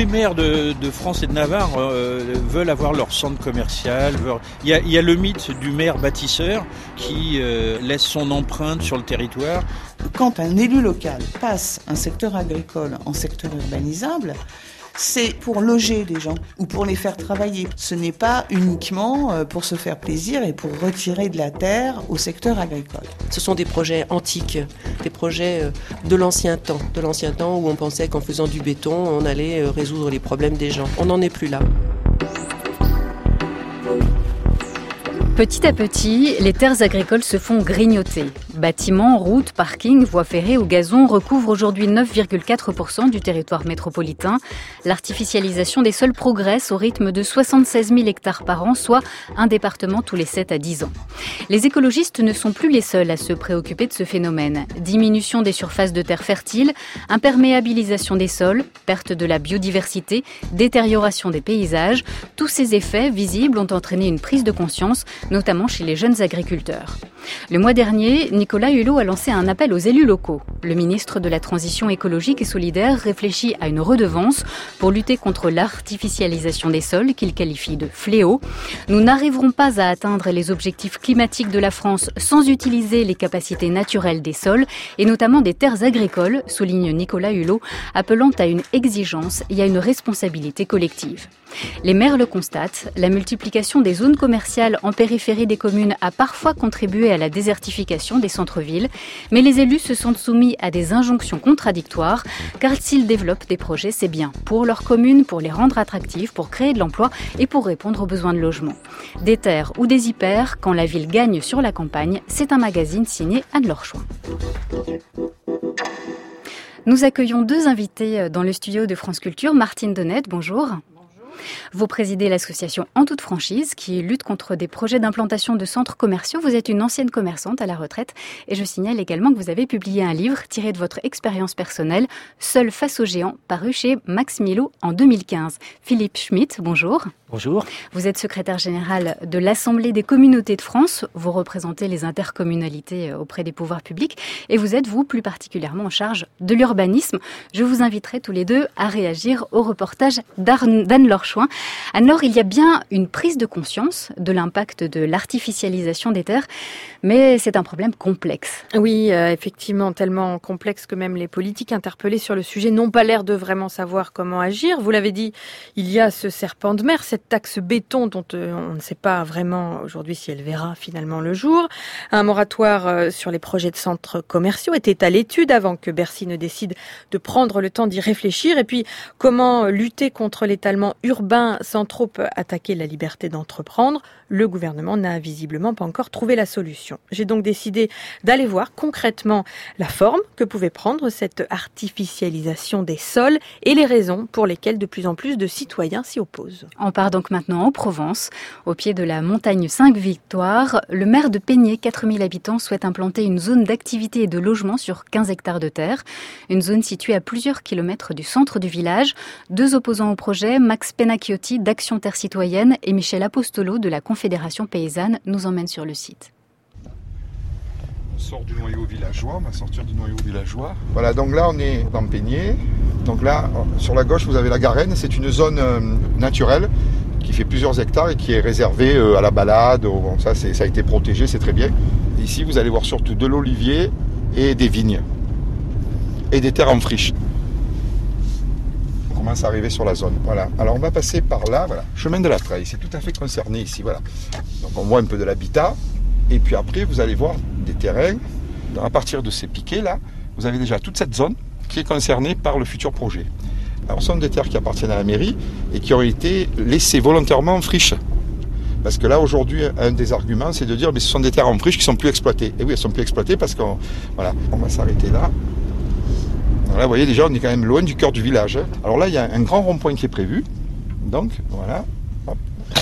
les maires de France et de Navarre veulent avoir leur centre commercial. Il y a le mythe du maire bâtisseur qui laisse son empreinte sur le territoire. Quand un élu local passe un secteur agricole en secteur urbanisable, c'est pour loger des gens ou pour les faire travailler. Ce n'est pas uniquement pour se faire plaisir et pour retirer de la terre au secteur agricole. Ce sont des projets antiques, des projets de l'ancien temps où on pensait qu'en faisant du béton, on allait résoudre les problèmes des gens. On n'en est plus là. Petit à petit, les terres agricoles se font grignoter. Bâtiments, routes, parkings, voies ferrées ou gazons recouvrent aujourd'hui 9,4% du territoire métropolitain. L'artificialisation des sols progresse au rythme de 76 000 hectares par an, soit un département tous les 7 à 10 ans. Les écologistes ne sont plus les seuls à se préoccuper de ce phénomène. Diminution des surfaces de terres fertiles, imperméabilisation des sols, perte de la biodiversité, détérioration des paysages, tous ces effets visibles ont entraîné une prise de conscience, notamment chez les jeunes agriculteurs. Le mois dernier, Nicolas Hulot a lancé un appel aux élus locaux. Le ministre de la Transition écologique et solidaire réfléchit à une redevance pour lutter contre l'artificialisation des sols qu'il qualifie de fléau. Nous n'arriverons pas à atteindre les objectifs climatiques de la France sans utiliser les capacités naturelles des sols et notamment des terres agricoles, souligne Nicolas Hulot, appelant à une exigence et à une responsabilité collective. Les maires le constatent, la multiplication des zones commerciales en périphérie des communes a parfois contribué à la désertification des centres-villes, mais les élus se sentent soumis à des injonctions contradictoires, car s'ils développent des projets, c'est bien pour leur commune, pour les rendre attractifs, pour créer de l'emploi et pour répondre aux besoins de logement. Des terres ou des hyper, quand la ville gagne sur la campagne, c'est un magazine signé Anne-Laure Chouin. Nous accueillons deux invités dans le studio de France Culture. Martine Donnette, bonjour. Vous présidez l'association En toute franchise qui lutte contre des projets d'implantation de centres commerciaux. Vous êtes une ancienne commerçante à la retraite et je signale également que vous avez publié un livre tiré de votre expérience personnelle, Seul face aux géants, paru chez Max Milo en 2015. Philippe Schmitt, bonjour. Bonjour. Vous êtes secrétaire général de l'Assemblée des communautés de France. Vous représentez les intercommunalités auprès des pouvoirs publics et vous êtes, vous, plus particulièrement en charge de l'urbanisme. Je vous inviterai tous les deux à réagir au reportage d'Anne-Laure Chouin. Anne-Laure, il y a bien une prise de conscience de l'impact de l'artificialisation des terres, mais c'est un problème complexe. Oui, effectivement, tellement complexe que même les politiques interpellés sur le sujet n'ont pas l'air de vraiment savoir comment agir. Vous l'avez dit, il y a ce serpent de mer, cette taxe béton dont on ne sait pas vraiment aujourd'hui si elle verra finalement le jour. Un moratoire sur les projets de centres commerciaux était à l'étude avant que Bercy ne décide de prendre le temps d'y réfléchir. Et puis, comment lutter contre l'étalement urbain sans trop attaquer la liberté d'entreprendre? Le gouvernement n'a visiblement pas encore trouvé la solution. J'ai donc décidé d'aller voir concrètement la forme que pouvait prendre cette artificialisation des sols et les raisons pour lesquelles de plus en plus de citoyens s'y opposent. On part donc maintenant en Provence, au pied de la montagne 5 Victoires. Le maire de Peigné, 4000 habitants, souhaite implanter une zone d'activité et de logement sur 15 hectares de terre. Une zone située à plusieurs kilomètres du centre du village. Deux opposants au projet, Max Pennacchiotti d'Action Terre Citoyenne et Michel Apostolo de la Confédération Paysanne, nous emmènent sur le site. On sort du noyau villageois, on va sortir du noyau villageois. Voilà, donc là on est dans Peigné. Donc là, sur la gauche, vous avez la Garenne. C'est une zone naturelle qui fait plusieurs hectares et qui est réservée à la balade. Bon, ça a été protégé, c'est très bien. Ici, vous allez voir surtout de l'olivier et des vignes. Et des terres en friche. On commence à arriver sur la zone. Voilà. Alors on va passer par là, voilà. Chemin de la Treille, c'est tout à fait concerné ici. Voilà. Donc on voit un peu de l'habitat. Et puis après, vous allez voir des terrains. À partir de ces piquets là, vous avez déjà toute cette zone qui est concernée par le futur projet. Alors ce sont des terres qui appartiennent à la mairie et qui ont été laissées volontairement en friche. Parce que là aujourd'hui, un des arguments, c'est de dire mais ce sont des terres en friche qui ne sont plus exploitées. Et oui, elles ne sont plus exploitées parce qu'on va s'arrêter là. Alors là, vous voyez déjà, on est quand même loin du cœur du village. Alors là, il y a un grand rond-point qui est prévu. Donc voilà. Hop.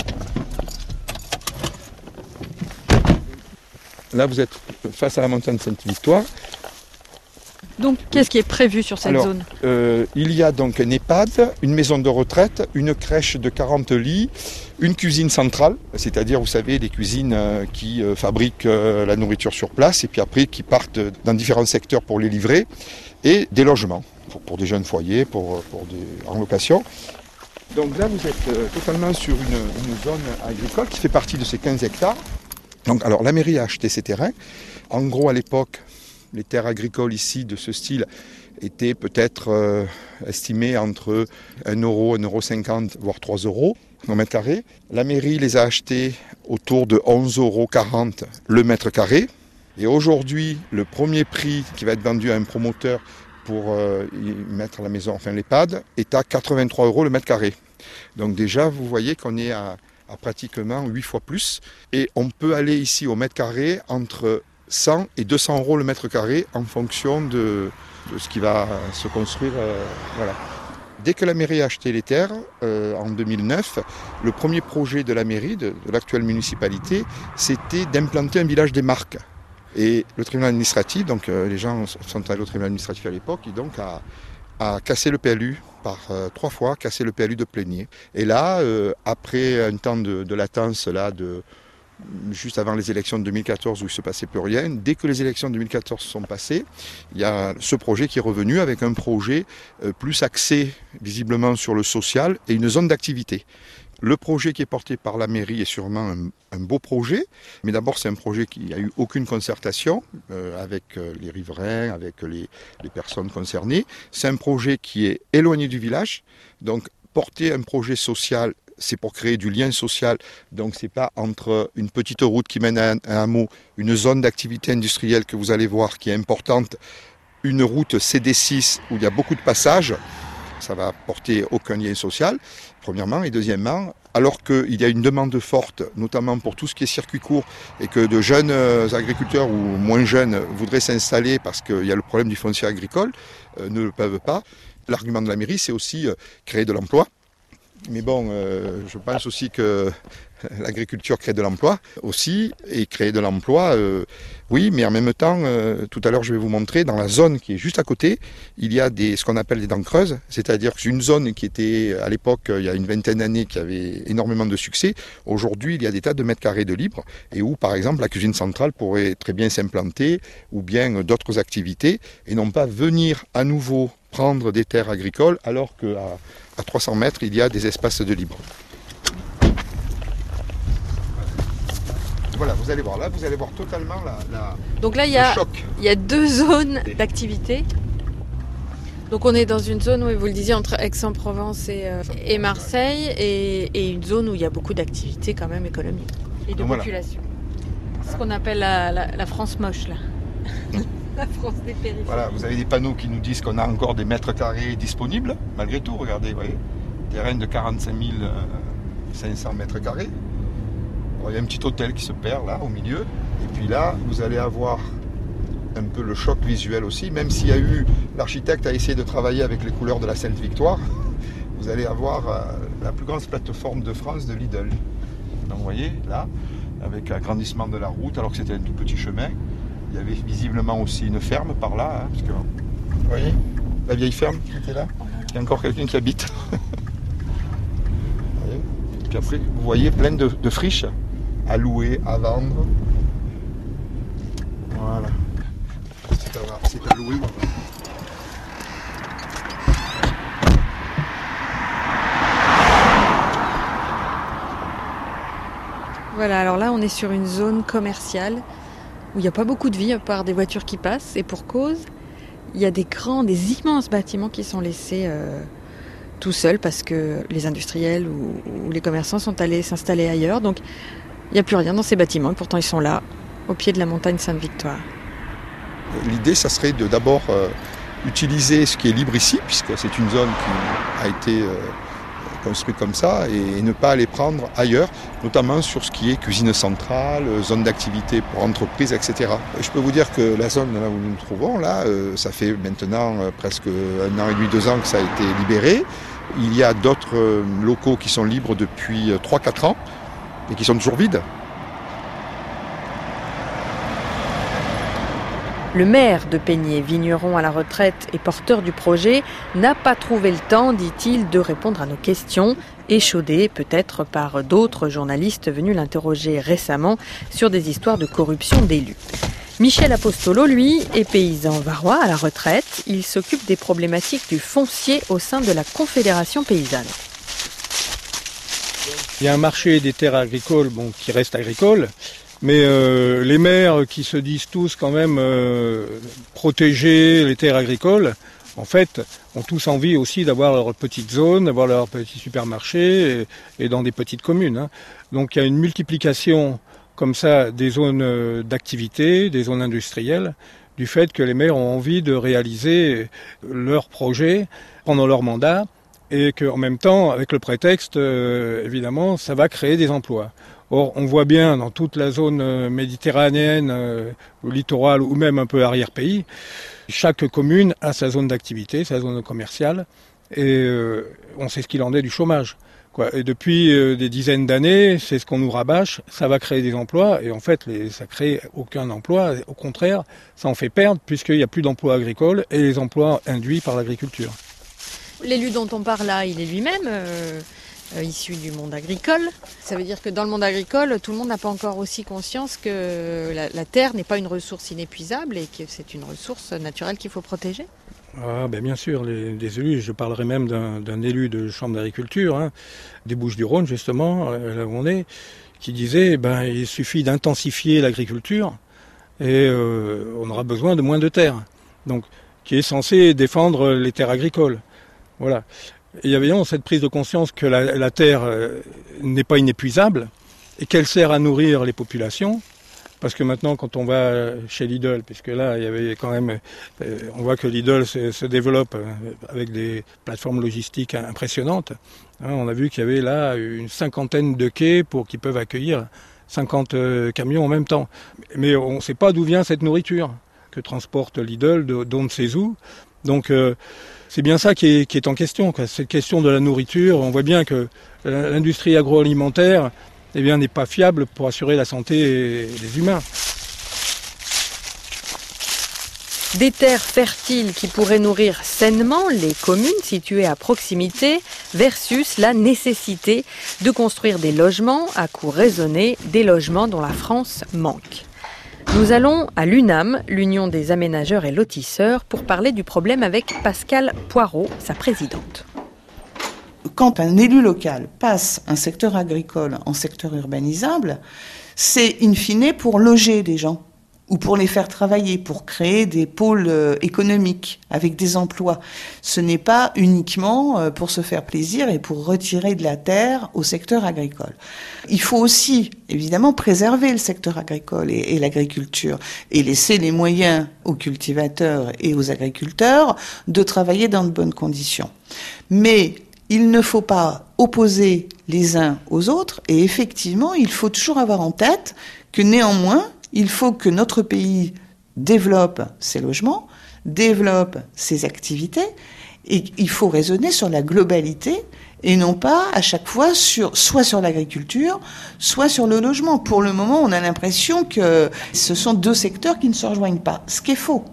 Là, vous êtes face à la montagne Sainte-Victoire. Donc, qu'est-ce qui est prévu sur cette zone ? Il y a donc un EHPAD, une maison de retraite, une crèche de 40 lits, une cuisine centrale, c'est-à-dire, vous savez, les cuisines qui fabriquent la nourriture sur place et puis après qui partent dans différents secteurs pour les livrer, et des logements. pour des jeunes foyers, en location. Donc là, vous êtes totalement sur une zone agricole qui fait partie de ces 15 hectares. Donc, alors, la mairie a acheté ces terrains. En gros, à l'époque, les terres agricoles ici de ce style étaient peut-être estimées entre 1 euro, 1,50 €, voire 3 € au mètre carré. La mairie les a achetées autour de 11,40 € le mètre carré. Et aujourd'hui, le premier prix qui va être vendu à un promoteur pour y mettre la maison, enfin l'EHPAD, est à 83 € le mètre carré. Donc déjà, vous voyez qu'on est à pratiquement 8 fois plus. Et on peut aller ici au mètre carré entre 100 et 200 € le mètre carré en fonction de ce qui va se construire. Voilà. Dès que la mairie a acheté les terres, en 2009, le premier projet de la mairie, de l'actuelle municipalité, c'était d'implanter un village des marques. Et le tribunal administratif, donc les gens sont allés au tribunal administratif à l'époque, et donc a cassé le PLU par 3 fois, cassé le PLU de Plénier. Et là, après un temps de latence, juste avant les élections de 2014 où il ne se passait plus rien, dès que les élections de 2014 sont passées, il y a ce projet qui est revenu avec un projet plus axé visiblement sur le social et une zone d'activité. Le projet qui est porté par la mairie est sûrement un beau projet, mais d'abord c'est un projet qui n'a eu aucune concertation avec les riverains, avec les personnes concernées. C'est un projet qui est éloigné du village, donc porter un projet social, c'est pour créer du lien social, donc c'est pas entre une petite route qui mène à un hameau, une zone d'activité industrielle que vous allez voir qui est importante, une route CD6 où il y a beaucoup de passages, ça va porter aucun lien social, premièrement, et deuxièmement, alors qu'il y a une demande forte, notamment pour tout ce qui est circuit court, et que de jeunes agriculteurs ou moins jeunes voudraient s'installer parce qu'il y a le problème du foncier agricole, ne le peuvent pas. L'argument de la mairie, c'est aussi créer de l'emploi. Mais bon, je pense aussi que l'agriculture crée de l'emploi aussi, et créer de l'emploi, oui, mais en même temps, tout à l'heure je vais vous montrer, dans la zone qui est juste à côté, il y a ce qu'on appelle des dents creuses, c'est-à-dire que une zone qui était à l'époque, il y a une vingtaine d'années, qui avait énormément de succès, aujourd'hui il y a des tas de mètres carrés de libre, et où par exemple la cuisine centrale pourrait très bien s'implanter, ou bien d'autres activités, et non pas venir à nouveau prendre des terres agricoles, alors qu'à 300 mètres, il y a des espaces de libre. Voilà, vous allez voir, là, vous allez voir totalement Donc là, il y a 2 zones d'activité. Donc on est dans une zone, oui, vous le disiez, entre Aix-en-Provence et Marseille, et une zone où il y a beaucoup d'activités quand même économiques et de population. C'est ce qu'on appelle la France moche, là. La France des périphéries. Voilà, vous avez des panneaux qui nous disent qu'on a encore des mètres carrés disponibles, malgré tout, regardez, vous voyez, terrain de 45 500 mètres carrés. Alors, il y a un petit hôtel qui se perd là, au milieu, et puis là, vous allez avoir un peu le choc visuel aussi, même s'il y a eu, l'architecte a essayé de travailler avec les couleurs de la Sainte-Victoire, vous allez avoir la plus grande plateforme de France de Lidl. Donc vous voyez, là, avec l'agrandissement de la route, alors que c'était un tout petit chemin, il y avait visiblement aussi une ferme par là, parce que, vous voyez, la vieille ferme qui était là, il y a encore quelqu'un qui habite. Et puis après, vous voyez plein de friches à louer, à vendre. Voilà. C'est à louer. Voilà, alors là, on est sur une zone commerciale où il n'y a pas beaucoup de vie à part des voitures qui passent, et pour cause, il y a des immenses bâtiments qui sont laissés tout seuls parce que les industriels ou les commerçants sont allés s'installer ailleurs, donc il n'y a plus rien dans ces bâtiments, et pourtant ils sont là, au pied de la montagne Sainte-Victoire. L'idée, ça serait de d'abord utiliser ce qui est libre ici, puisque c'est une zone qui a été construite comme ça, et ne pas aller prendre ailleurs, notamment sur ce qui est cuisine centrale, zone d'activité pour entreprises, etc. Je peux vous dire que la zone là où nous nous trouvons, là, ça fait maintenant presque 1 an et demi, 2 ans que ça a été libéré. Il y a d'autres locaux qui sont libres depuis 3-4 ans, et qui sont toujours vides. Le maire de Peigné, vigneron à la retraite et porteur du projet, n'a pas trouvé le temps, dit-il, de répondre à nos questions, échaudé peut-être par d'autres journalistes venus l'interroger récemment sur des histoires de corruption d'élus. Michel Apostolo, lui, est paysan varois à la retraite. Il s'occupe des problématiques du foncier au sein de la Confédération paysanne. Il y a un marché des terres agricoles qui reste agricole, mais les maires qui se disent tous quand même protéger les terres agricoles, en fait, ont tous envie aussi d'avoir leur petite zone, d'avoir leur petit supermarché et dans des petites communes. Donc il y a une multiplication comme ça des zones d'activité, des zones industrielles, du fait que les maires ont envie de réaliser leurs projets pendant leur mandat et qu'en même temps, avec le prétexte, évidemment, ça va créer des emplois. Or, on voit bien dans toute la zone méditerranéenne, ou littorale ou même un peu arrière-pays, chaque commune a sa zone d'activité, sa zone commerciale, et on sait ce qu'il en est du chômage. Et depuis des dizaines d'années, c'est ce qu'on nous rabâche, ça va créer des emplois, et en fait, ça crée aucun emploi. Au contraire, ça en fait perdre, puisqu'il n'y a plus d'emplois agricoles et les emplois induits par l'agriculture. L'élu dont on parle là, il est lui-même issu du monde agricole. Ça veut dire que dans le monde agricole, tout le monde n'a pas encore aussi conscience que la terre n'est pas une ressource inépuisable et que c'est une ressource naturelle qu'il faut protéger. Bien sûr, des élus, je parlerai même d'un élu de chambre d'agriculture, des Bouches-du-Rhône justement, là où on est, qui disait il suffit d'intensifier l'agriculture et on aura besoin de moins de terres. Donc, qui est censé défendre les terres agricoles. Voilà. Et il y avait cette prise de conscience que la terre n'est pas inépuisable et qu'elle sert à nourrir les populations. Parce que maintenant, quand on va chez Lidl, puisque là, il y avait quand même, on voit que Lidl se développe avec des plateformes logistiques impressionnantes. On a vu qu'il y avait là une 50aine de quais qui peuvent accueillir 50 camions en même temps. Mais on ne sait pas d'où vient cette nourriture que transporte Lidl, d'on ne sait où. Donc, c'est bien ça qui est en question, cette question de la nourriture. On voit bien que l'industrie agroalimentaire n'est pas fiable pour assurer la santé des humains. Des terres fertiles qui pourraient nourrir sainement les communes situées à proximité versus la nécessité de construire des logements à coût raisonné, des logements dont la France manque. Nous allons à l'UNAM, l'Union des aménageurs et lotisseurs, pour parler du problème avec Pascale Poirot, sa présidente. Quand un élu local passe un secteur agricole en secteur urbanisable, c'est in fine pour loger des gens ou pour les faire travailler, pour créer des pôles économiques avec des emplois. Ce n'est pas uniquement pour se faire plaisir et pour retirer de la terre au secteur agricole. Il faut aussi, évidemment, préserver le secteur agricole et l'agriculture et laisser les moyens aux cultivateurs et aux agriculteurs de travailler dans de bonnes conditions. Mais il ne faut pas opposer les uns aux autres et effectivement, il faut toujours avoir en tête que néanmoins, il faut que notre pays développe ses logements, développe ses activités, et il faut raisonner sur la globalité et non pas à chaque fois soit sur l'agriculture, soit sur le logement. Pour le moment, on a l'impression que ce sont deux secteurs qui ne se rejoignent pas, ce qui est faux.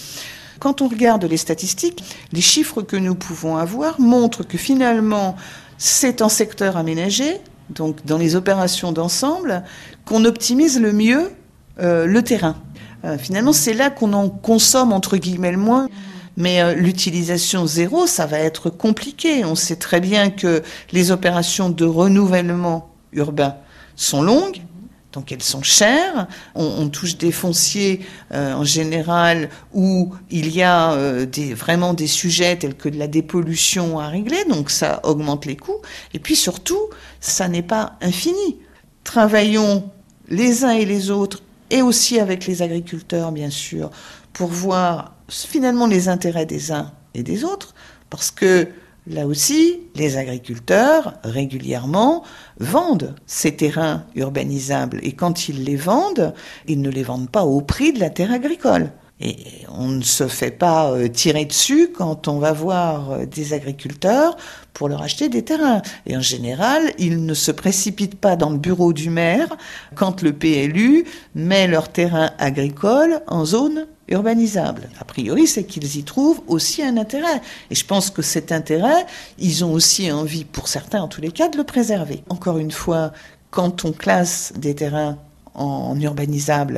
Quand on regarde les statistiques, les chiffres que nous pouvons avoir montrent que finalement, c'est en secteur aménagé, donc dans les opérations d'ensemble, qu'on optimise le mieux le terrain. Finalement, c'est là qu'on en consomme, entre guillemets, le moins. Mais l'utilisation zéro, ça va être compliqué. On sait très bien que les opérations de renouvellement urbain sont longues, donc elles sont chères. On touche des fonciers en général où il y a vraiment des sujets tels que de la dépollution à régler, donc ça augmente les coûts. Et puis surtout, ça n'est pas infini. Travaillons les uns et les autres, et aussi avec les agriculteurs, bien sûr, pour voir finalement les intérêts des uns et des autres, parce que là aussi, les agriculteurs, régulièrement, vendent ces terrains urbanisables. Et quand ils les vendent, ils ne les vendent pas au prix de la terre agricole. Et on ne se fait pas tirer dessus quand on va voir des agriculteurs pour leur acheter des terrains. Et en général, ils ne se précipitent pas dans le bureau du maire quand le PLU met leurs terrains agricoles en zone urbanisable. A priori, c'est qu'ils y trouvent aussi un intérêt. Et je pense que cet intérêt, ils ont aussi envie, pour certains en tous les cas, de le préserver. Encore une fois, quand on classe des terrains en urbanisable,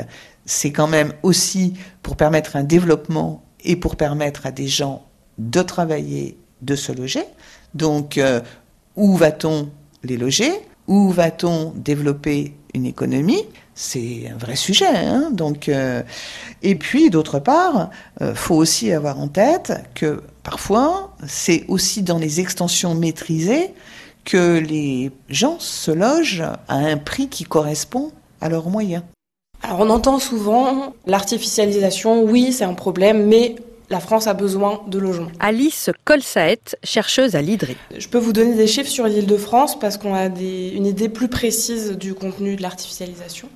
c'est quand même aussi pour permettre un développement et pour permettre à des gens de travailler, de se loger. Donc, où va-t-on les loger ? Où va-t-on développer une économie ? C'est un vrai sujet. Donc, et puis, d'autre part, faut aussi avoir en tête que parfois, c'est aussi dans les extensions maîtrisées que les gens se logent à un prix qui correspond à leurs moyens. Alors on entend souvent l'artificialisation, oui c'est un problème, mais la France a besoin de logements. Alice Colsaet, chercheuse à l'IDRI. Je peux vous donner des chiffres sur l'Île-de-France parce qu'on a une idée plus précise du contenu de l'artificialisation.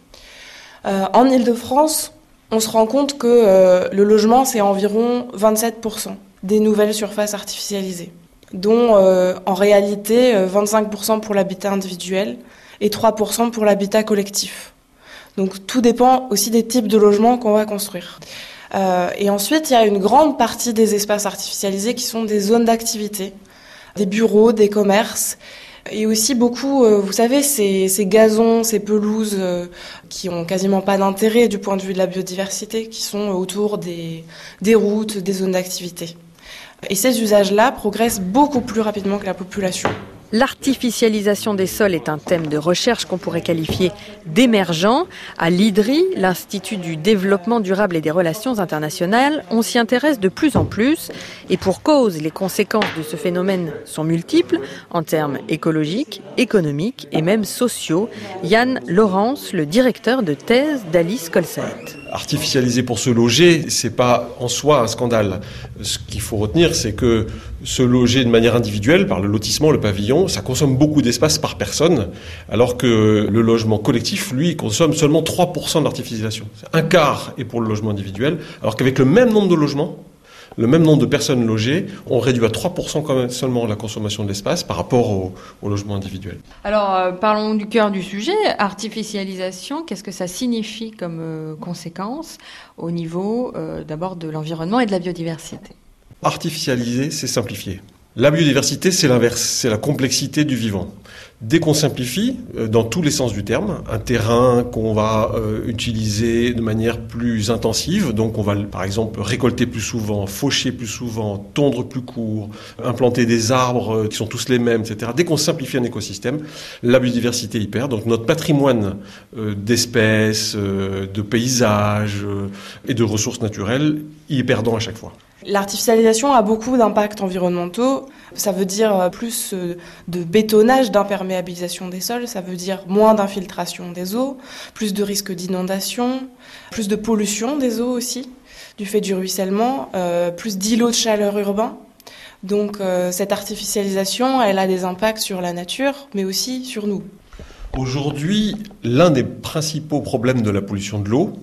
En Île-de-France, on se rend compte que le logement c'est environ 27% des nouvelles surfaces artificialisées, dont en réalité 25% pour l'habitat individuel et 3% pour l'habitat collectif. Donc tout dépend aussi des types de logements qu'on va construire. Et ensuite, il y a une grande partie des espaces artificialisés qui sont des zones d'activité, des bureaux, des commerces, et aussi beaucoup, vous savez, ces gazons, ces pelouses qui ont quasiment pas d'intérêt du point de vue de la biodiversité, qui sont autour des routes, des zones d'activité. Et ces usages-là progressent beaucoup plus rapidement que la population. L'artificialisation des sols est un thème de recherche qu'on pourrait qualifier d'émergent. À l'IDRI, l'Institut du développement durable et des relations internationales, on s'y intéresse de plus en plus. Et pour cause, les conséquences de ce phénomène sont multiples en termes écologiques, économiques et même sociaux. Yann Laurence, le directeur de thèse d'Alice Colsaet. Artificialiser pour se loger, c'est pas en soi un scandale. Ce qu'il faut retenir, c'est que se loger de manière individuelle, par le lotissement, le pavillon, ça consomme beaucoup d'espace par personne, alors que le logement collectif, lui, consomme seulement 3% de l'artificialisation. Un quart est pour le logement individuel, alors qu'avec le même nombre de logements, le même nombre de personnes logées, on réduit à 3% quand même seulement la consommation de l'espace par rapport au logement individuel. Alors, parlons du cœur du sujet, artificialisation, qu'est-ce que ça signifie comme conséquence au niveau d'abord de l'environnement et de la biodiversité ? Artificialiser, c'est simplifier. La biodiversité, c'est l'inverse, c'est la complexité du vivant. Dès qu'on simplifie, dans tous les sens du terme, un terrain qu'on va utiliser de manière plus intensive, donc on va par exemple récolter plus souvent, faucher plus souvent, tondre plus court, implanter des arbres qui sont tous les mêmes, etc. Dès qu'on simplifie un écosystème, la biodiversité y perd. Donc notre patrimoine d'espèces, de paysages et de ressources naturelles y est perdant à chaque fois. L'artificialisation a beaucoup d'impacts environnementaux. Ça veut dire plus de bétonnage, d'imperméabilisation des sols. Ça veut dire moins d'infiltration des eaux, plus de risques d'inondation, plus de pollution des eaux aussi, du fait du ruissellement, plus d'îlots de chaleur urbains. Donc cette artificialisation, elle a des impacts sur la nature, mais aussi sur nous. Aujourd'hui, l'un des principaux problèmes de la pollution de l'eau,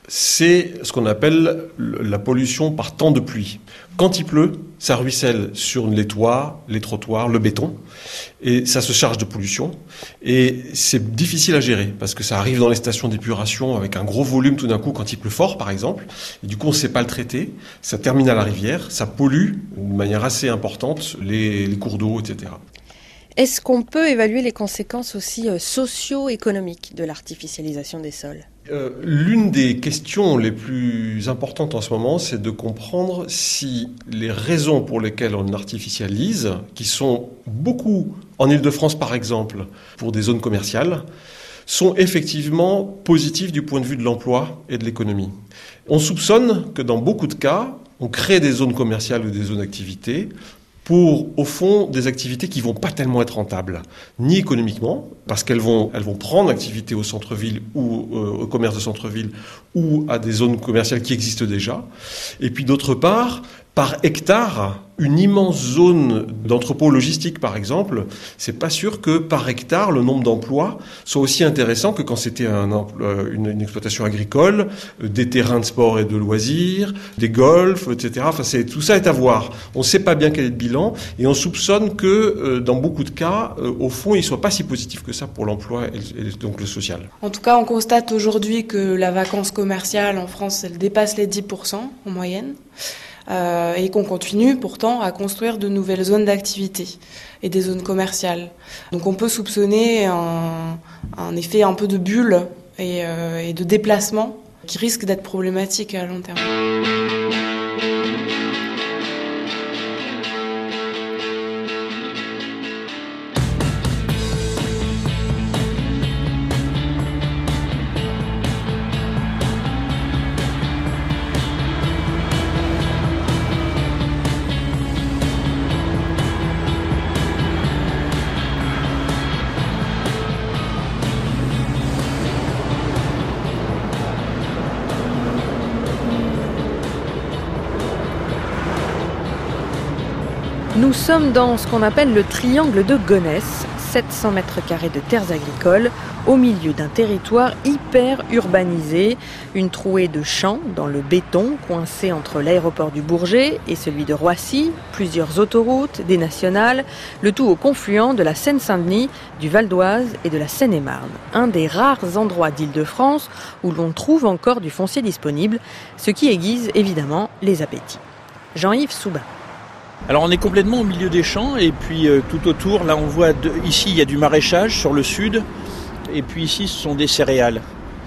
c'est ce qu'on appelle la pollution par temps de pluie. Quand il pleut, ça ruisselle sur les toits, les trottoirs, le béton, et ça se charge de pollution. Et c'est difficile à gérer, parce que ça arrive dans les stations d'épuration avec un gros volume tout d'un coup quand il pleut fort, par exemple, et du coup on ne sait pas le traiter, ça termine à la rivière, ça pollue de manière assez importante les cours d'eau, etc. Est-ce qu'on peut évaluer les conséquences aussi socio-économiques de l'artificialisation des sols ? L'une des questions les plus importantes en ce moment, c'est de comprendre si les raisons pour lesquelles on artificialise, qui sont beaucoup en Île-de-France par exemple, pour des zones commerciales, sont effectivement positives du point de vue de l'emploi et de l'économie. On soupçonne que dans beaucoup de cas, on crée des zones commerciales ou des zones d'activité pour, au fond, des activités qui vont pas tellement être rentables, ni économiquement, parce qu'elles vont prendre activité au centre-ville ou au commerce de centre-ville ou à des zones commerciales qui existent déjà. Et puis d'autre part, par hectare, une immense zone d'entrepôt logistique, par exemple, c'est pas sûr que par hectare, le nombre d'emplois soit aussi intéressant que quand c'était une exploitation agricole, des terrains de sport et de loisirs, des golfs, etc. Enfin, tout ça est à voir. On ne sait pas bien quel est le bilan et on soupçonne que, dans beaucoup de cas, au fond, il ne soit pas si positif que ça pour l'emploi et donc le social. En tout cas, on constate aujourd'hui que la vacance commerciale en France, elle dépasse les 10% en moyenne. Et qu'on continue pourtant à construire de nouvelles zones d'activité et des zones commerciales. Donc on peut soupçonner un effet un peu de bulle et de déplacement qui risque d'être problématique à long terme. Nous sommes dans ce qu'on appelle le triangle de Gonesse, 700 mètres carrés de terres agricoles, au milieu d'un territoire hyper urbanisé, une trouée de champs dans le béton coincé entre l'aéroport du Bourget et celui de Roissy, plusieurs autoroutes, des nationales, le tout au confluent de la Seine-Saint-Denis, du Val d'Oise et de la Seine-et-Marne. Un des rares endroits d'Île-de-France où l'on trouve encore du foncier disponible, ce qui aiguise évidemment les appétits. Jean-Yves Soubin. Alors on est complètement au milieu des champs et puis tout autour, là on voit, ici il y a du maraîchage sur le sud et puis ici ce sont des céréales.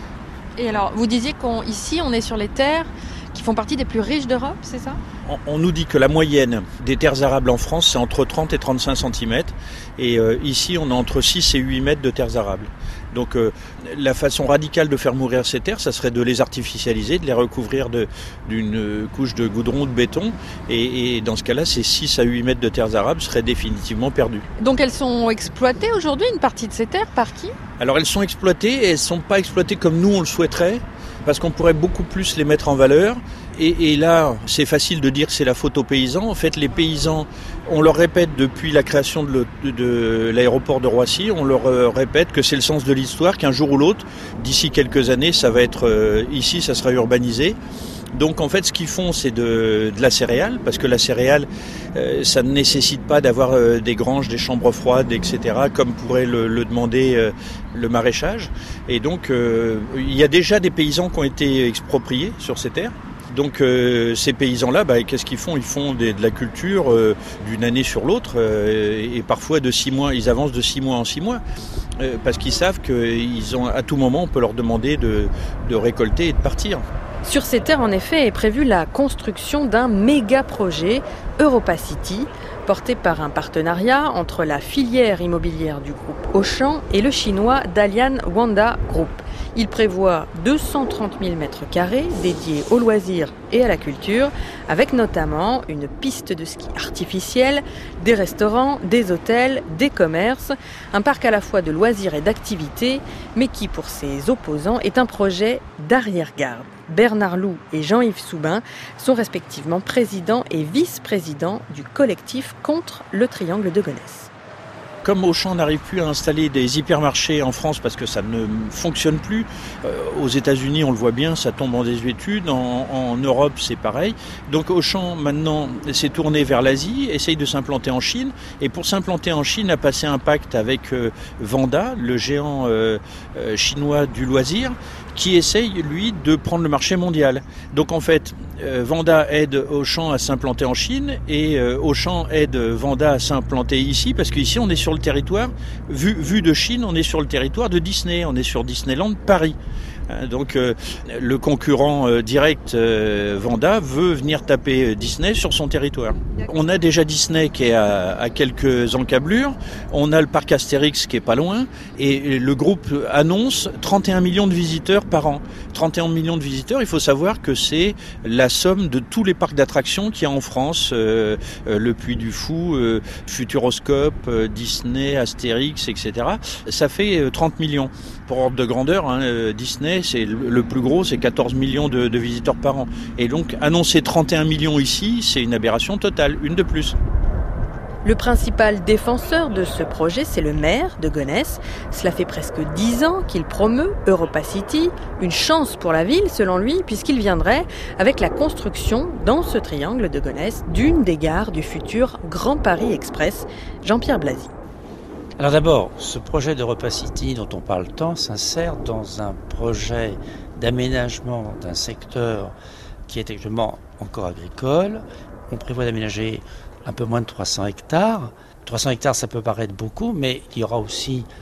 Et alors vous disiez qu'ici on est sur les terres qui font partie des plus riches d'Europe, c'est ça ? On nous dit que la moyenne des terres arables en France c'est entre 30 et 35 cm et ici on a entre 6 et 8 mètres de terres arables. Donc la façon radicale de faire mourir ces terres, ça serait de les artificialiser, de les recouvrir d'une couche de goudron ou de béton. Et dans ce cas-là, ces 6 à 8 mètres de terres arables seraient définitivement perdues. Donc elles sont exploitées aujourd'hui, une partie de ces terres, par qui ? Alors elles sont exploitées et elles ne sont pas exploitées comme nous on le souhaiterait, parce qu'on pourrait beaucoup plus les mettre en valeur. Et là, c'est facile de dire que c'est la faute aux paysans. En fait, les paysans, on leur répète depuis la création de l'aéroport de Roissy, on leur répète que c'est le sens de l'histoire, qu'un jour ou l'autre, d'ici quelques années, ça va être ici, ça sera urbanisé. Donc en fait, ce qu'ils font, c'est de la céréale, parce que la céréale, ça ne nécessite pas d'avoir des granges, des chambres froides, etc., comme pourrait le demander le maraîchage. Et donc, il y a déjà des paysans qui ont été expropriés sur ces terres. Donc ces paysans-là, qu'est-ce qu'ils font ? Ils font de la culture d'une année sur l'autre et parfois de 6 mois. Ils avancent de 6 mois en 6 mois parce qu'ils savent qu'à tout moment, on peut leur demander de récolter et de partir. Sur ces terres, en effet, est prévue la construction d'un méga projet Europa City, porté par un partenariat entre la filière immobilière du groupe Auchan et le chinois Dalian Wanda Group. Il prévoit 230 000 m² dédiés aux loisirs et à la culture, avec notamment une piste de ski artificielle, des restaurants, des hôtels, des commerces, un parc à la fois de loisirs et d'activités, mais qui, pour ses opposants, est un projet d'arrière-garde. Bernard Loup et Jean-Yves Soubin sont respectivement présidents et vice-présidents du collectif contre le triangle de Gonesse. Comme Auchan n'arrive plus à installer des hypermarchés en France parce que ça ne fonctionne plus, aux États-Unis on le voit bien, ça tombe en désuétude, en Europe c'est pareil. Donc Auchan maintenant s'est tourné vers l'Asie, essaye de s'implanter en Chine, et pour s'implanter en Chine a passé un pacte avec Wanda, le géant chinois du loisir, qui essaye, lui, de prendre le marché mondial. Donc en fait, Wanda aide Auchan à s'implanter en Chine et Auchan aide Wanda à s'implanter ici, parce qu'ici on est sur le territoire, vu de Chine, on est sur le territoire de Disney, on est sur Disneyland Paris. Donc le concurrent direct Wanda veut venir taper Disney sur son territoire. On a déjà Disney qui est à quelques encablures, on a le parc Astérix qui est pas loin, et le groupe annonce 31 millions de visiteurs par an. 31 millions de visiteurs, il faut savoir que c'est la somme de tous les parcs d'attractions qu'il y a en France, le Puy du Fou, Futuroscope, Disney, Astérix, etc. Ça fait 30 millions. Pour ordre de grandeur, Disney, c'est le plus gros, c'est 14 millions de visiteurs par an. Et donc, annoncer 31 millions ici, c'est une aberration totale, une de plus. Le principal défenseur de ce projet, c'est le maire de Gonesse. Cela fait presque 10 ans qu'il promeut Europa City, une chance pour la ville selon lui, puisqu'il viendrait avec la construction, dans ce triangle de Gonesse, d'une des gares du futur Grand Paris Express, Jean-Pierre Blazy. Alors d'abord, ce projet d'Europa City dont on parle tant s'insère dans un projet d'aménagement d'un secteur qui est actuellement encore agricole. On prévoit d'aménager un peu moins de 300 hectares. 300 hectares, ça peut paraître beaucoup, mais il y aura aussi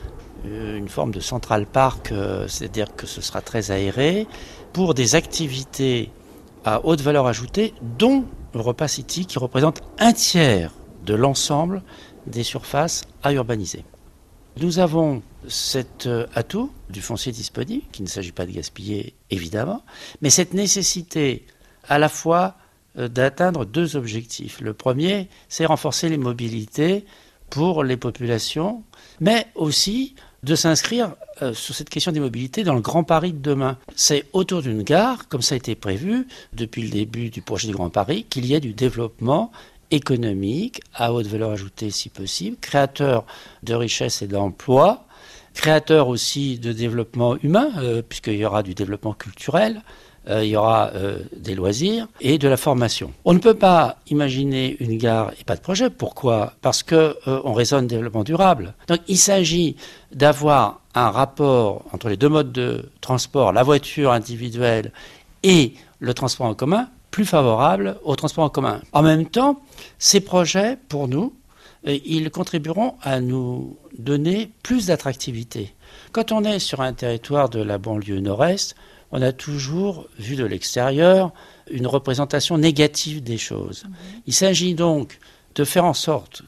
une forme de Central Park, c'est-à-dire que ce sera très aéré, pour des activités à haute valeur ajoutée, dont Europa City, qui représente 1/3 de l'ensemble des surfaces à urbaniser. Nous avons cet atout du foncier disponible, qu'il ne s'agit pas de gaspiller évidemment, mais cette nécessité à la fois d'atteindre 2 objectifs. Le premier, c'est renforcer les mobilités pour les populations, mais aussi de s'inscrire sur cette question des mobilités dans le Grand Paris de demain. C'est autour d'une gare, comme ça a été prévu depuis le début du projet du Grand Paris, qu'il y ait du développement économique à haute valeur ajoutée si possible, créateur de richesses et d'emplois, créateur aussi de développement humain, puisqu'il y aura du développement culturel, il y aura des loisirs et de la formation. On ne peut pas imaginer une gare et pas de projet. Pourquoi ? Parce qu'on raisonne développement durable. Donc il s'agit d'avoir un rapport entre les 2 modes de transport, la voiture individuelle et le transport en commun, plus favorable au transport en commun. En même temps, ces projets, pour nous, ils contribueront à nous donner plus d'attractivité. Quand on est sur un territoire de la banlieue nord-est, on a toujours vu de l'extérieur une représentation négative des choses. Il s'agit donc de faire en sorte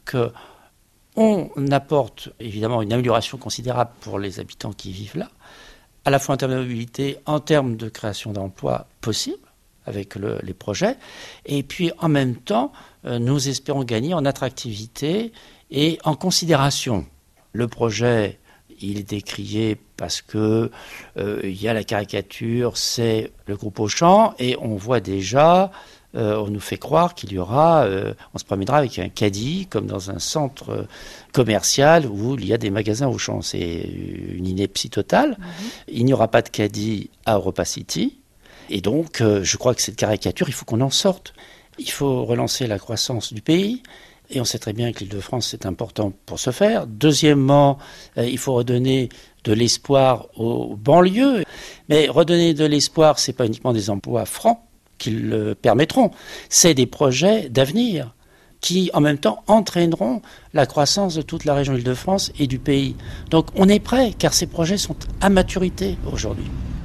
qu'on apporte évidemment une amélioration considérable pour les habitants qui vivent là, à la fois en termes de mobilité, en termes de création d'emplois possibles avec les projets, et puis en même temps, nous espérons gagner en attractivité et en considération. Le projet, il est décrié parce que il y a la caricature, c'est le groupe Auchan, et on voit déjà, on nous fait croire qu'il y aura, on se promènera avec un caddie, comme dans un centre commercial où il y a des magasins Auchan. C'est une ineptie totale. Il n'y aura pas de caddie à Europa City. Et donc, je crois que cette caricature, il faut qu'on en sorte. Il faut relancer la croissance du pays. Et on sait très bien que l'Île-de-France, c'est important pour ce faire. Deuxièmement, il faut redonner de l'espoir aux banlieues. Mais redonner de l'espoir, ce n'est pas uniquement des emplois francs qui le permettront. C'est des projets d'avenir qui, en même temps, entraîneront la croissance de toute la région Île-de-France et du pays. Donc, on est prêt, car ces projets sont à maturité aujourd'hui.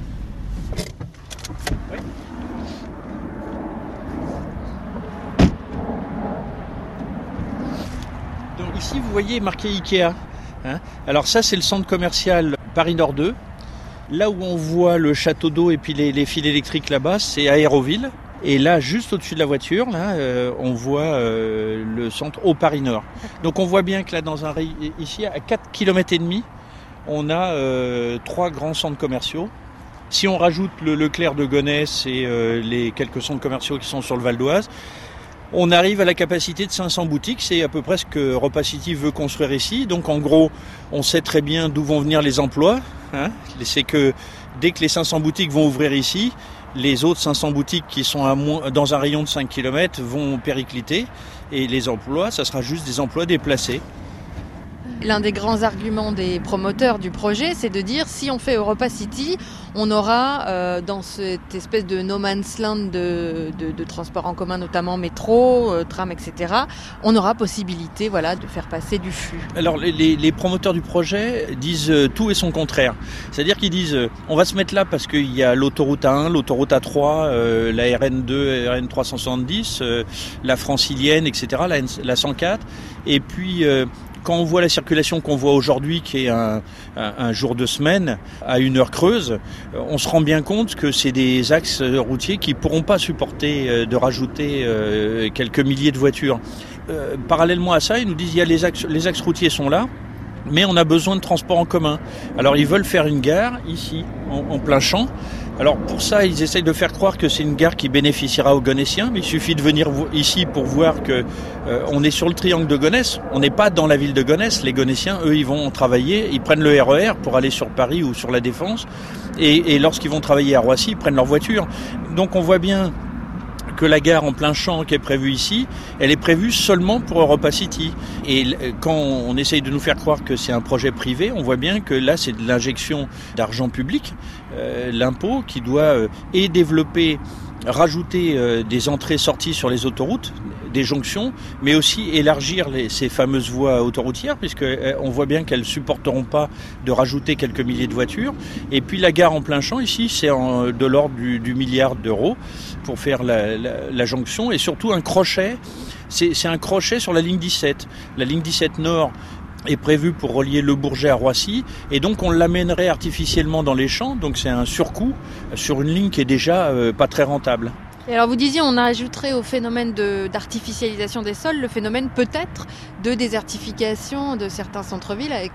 Donc ici, vous voyez marqué Ikea. Alors ça, c'est le centre commercial Paris Nord 2. Là où on voit le château d'eau et puis les fils électriques là-bas, c'est Aéroville. Et là, juste au-dessus de la voiture, on voit le centre au Paris Nord. Donc on voit bien que là, ici, à 4,5 km, on a 3 grands centres commerciaux. Si on rajoute le Leclerc de Gonesse et les quelques centres commerciaux qui sont sur le Val d'Oise, on arrive à la capacité de 500 boutiques. C'est à peu près ce que Europa City veut construire ici. Donc en gros, on sait très bien d'où vont venir les emplois. C'est que dès que les 500 boutiques vont ouvrir ici, les autres 500 boutiques qui sont dans un rayon de 5 km vont péricliter. Et les emplois, ça sera juste des emplois déplacés. L'un des grands arguments des promoteurs du projet, c'est de dire si on fait Europa City, on aura dans cette espèce de no man's land de transport en commun, notamment métro, tram, etc., on aura possibilité de faire passer du flux. Alors les promoteurs du projet disent tout et son contraire. C'est-à-dire qu'ils disent on va se mettre là parce qu'il y a l'autoroute A1, l'autoroute A3, la RN2, RN 370, la francilienne, etc., la 104, et puis... Quand on voit la circulation qu'on voit aujourd'hui, qui est un jour de semaine, à une heure creuse, on se rend bien compte que c'est des axes routiers qui ne pourront pas supporter de rajouter quelques milliers de voitures. Parallèlement à ça, ils nous disent qu'il y a les axes routiers sont là, mais on a besoin de transport en commun. Alors ils veulent faire une gare ici, en plein champ. Alors pour ça, ils essayent de faire croire que c'est une gare qui bénéficiera aux Gonessiens, mais il suffit de venir ici pour voir que on est sur le triangle de Gonesse. On n'est pas dans la ville de Gonesse. Les Gonessiens, eux, ils vont travailler, ils prennent le RER pour aller sur Paris ou sur la Défense, et lorsqu'ils vont travailler à Roissy, ils prennent leur voiture. Donc on voit bien que la gare en plein champ qui est prévue ici, elle est prévue seulement pour Europa City. Et quand on essaye de nous faire croire que c'est un projet privé, on voit bien que là c'est de l'injection d'argent public, l'impôt qui doit développer, rajouter des entrées-sorties sur les autoroutes, des jonctions, mais aussi élargir ces fameuses voies autoroutières, puisqu'on voit bien qu'elles ne supporteront pas de rajouter quelques milliers de voitures. Et puis la gare en plein champ, ici, c'est de l'ordre du milliard d'euros pour faire la jonction, et surtout un crochet. C'est un crochet sur la ligne 17. La ligne 17 Nord est prévue pour relier Le Bourget à Roissy, et donc on l'amènerait artificiellement dans les champs, donc c'est un surcoût sur une ligne qui est déjà pas très rentable. Et alors vous disiez, on ajouterait au phénomène d'artificialisation des sols le phénomène peut-être de désertification de certains centres-villes avec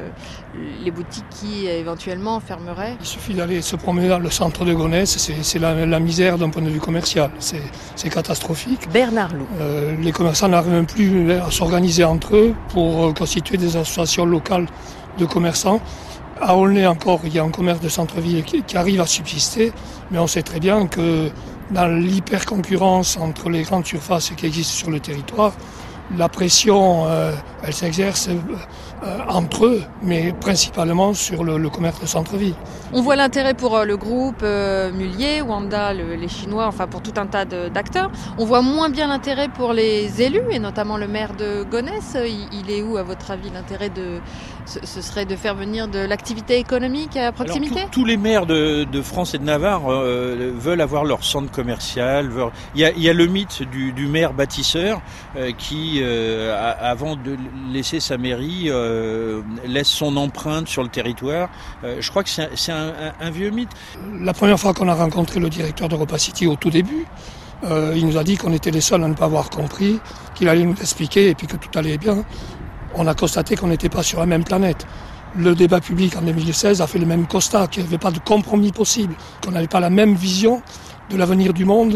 les boutiques qui éventuellement fermeraient. Il suffit d'aller se promener dans le centre de Gonesse, c'est la misère d'un point de vue commercial, c'est catastrophique. Bernard Loup. Les commerçants n'arrivent même plus à s'organiser entre eux pour constituer des associations locales de commerçants. À Aulnay encore, il y a un commerce de centre-ville qui arrive à subsister, mais on sait très bien que dans l'hyper-concurrence entre les grandes surfaces qui existent sur le territoire, la pression, elle s'exerce entre eux, mais principalement sur le commerce de centre-ville. On voit l'intérêt pour le groupe Mullier, Wanda, les Chinois, enfin pour tout un tas d'acteurs. On voit moins bien l'intérêt pour les élus, et notamment le maire de Gonesse. Il est où, à votre avis, l'intérêt ce serait de faire venir de l'activité économique à proximité? Alors, tous les maires de France et de Navarre veulent avoir leur centre commercial. Il y a le mythe du maire bâtisseur qui, avant de laisser sa mairie, laisse son empreinte sur le territoire. Je crois que c'est un vieux mythe. La première fois qu'on a rencontré le directeur d'EuropaCity au tout début, il nous a dit qu'on était les seuls à ne pas avoir compris, qu'il allait nous expliquer et puis que tout allait bien. On a constaté qu'on n'était pas sur la même planète. Le débat public en 2016 a fait le même constat, qu'il n'y avait pas de compromis possible, qu'on n'avait pas la même vision de l'avenir du monde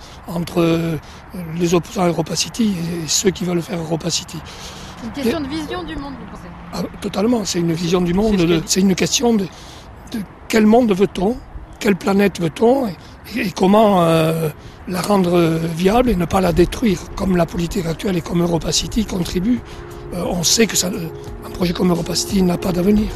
entre les opposants à EuropaCity et ceux qui veulent faire EuropaCity. Une question de vision du monde, vous pensez? Totalement, c'est une vision du monde, c'est une question de quel monde veut-on, quelle planète veut-on et comment la rendre viable et ne pas la détruire, comme la politique actuelle et comme EuropaCity contribue. On sait que un projet comme EuropaCity n'a pas d'avenir.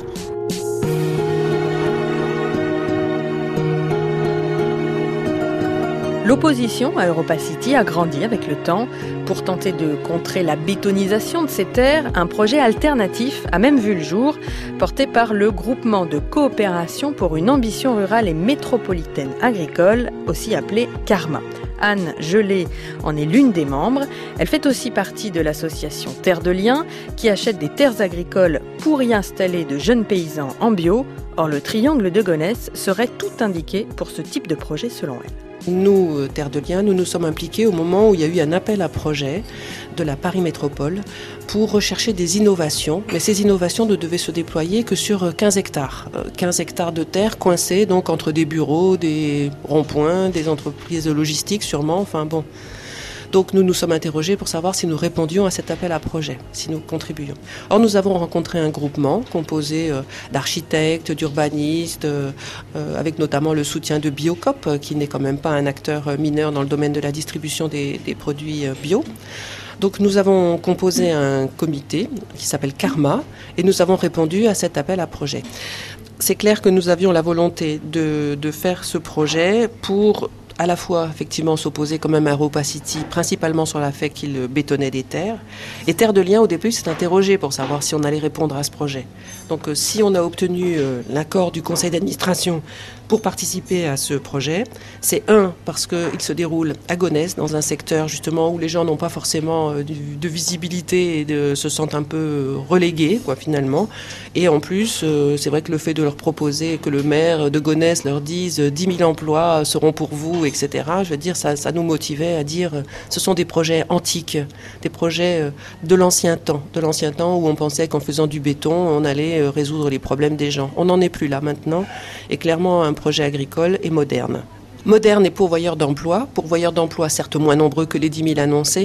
L'opposition à EuropaCity a grandi avec le temps. Pour tenter de contrer la bétonisation de ces terres, un projet alternatif a même vu le jour, porté par le groupement de coopération pour une ambition rurale et métropolitaine agricole, aussi appelé CARMA. Anne Gelé en est l'une des membres. Elle fait aussi partie de l'association Terre de Liens, qui achète des terres agricoles pour y installer de jeunes paysans en bio. Or, le triangle de Gonesse serait tout indiqué pour ce type de projet selon elle. Nous, Terre de Liens, nous sommes impliqués au moment où il y a eu un appel à projet de la Paris Métropole pour rechercher des innovations. Mais ces innovations ne devaient se déployer que sur 15 hectares. 15 hectares de terre coincés donc entre des bureaux, des ronds-points, des entreprises logistiques sûrement, enfin bon. Donc nous nous sommes interrogés pour savoir si nous répondions à cet appel à projet, si nous contribuions. Or nous avons rencontré un groupement composé d'architectes, d'urbanistes, avec notamment le soutien de Biocop, qui n'est quand même pas un acteur mineur dans le domaine de la distribution des produits bio. Donc nous avons composé un comité qui s'appelle CARMA et nous avons répondu à cet appel à projet. C'est clair que nous avions la volonté de faire ce projet pour à la fois effectivement s'opposer quand même à EuropaCity, principalement sur le fait qu'il bétonnait des terres. Et Terre de Liens, au début, s'est interrogé pour savoir si on allait répondre à ce projet. Donc si on a obtenu l'accord du conseil d'administration pour participer à ce projet, c'est parce qu'il se déroule à Gonesse, dans un secteur justement où les gens n'ont pas forcément de visibilité et se sentent un peu relégués, finalement. Et en plus, c'est vrai que le fait de leur proposer que le maire de Gonesse leur dise 10 000 emplois seront pour vous, etc., je veux dire, ça nous motivait à dire ce sont des projets antiques, des projets de l'ancien temps où on pensait qu'en faisant du béton, on allait résoudre les problèmes des gens. On n'en est plus là maintenant, et clairement un projet agricole et moderne. Moderne et pourvoyeur d'emplois certes moins nombreux que les 10 000 annoncés,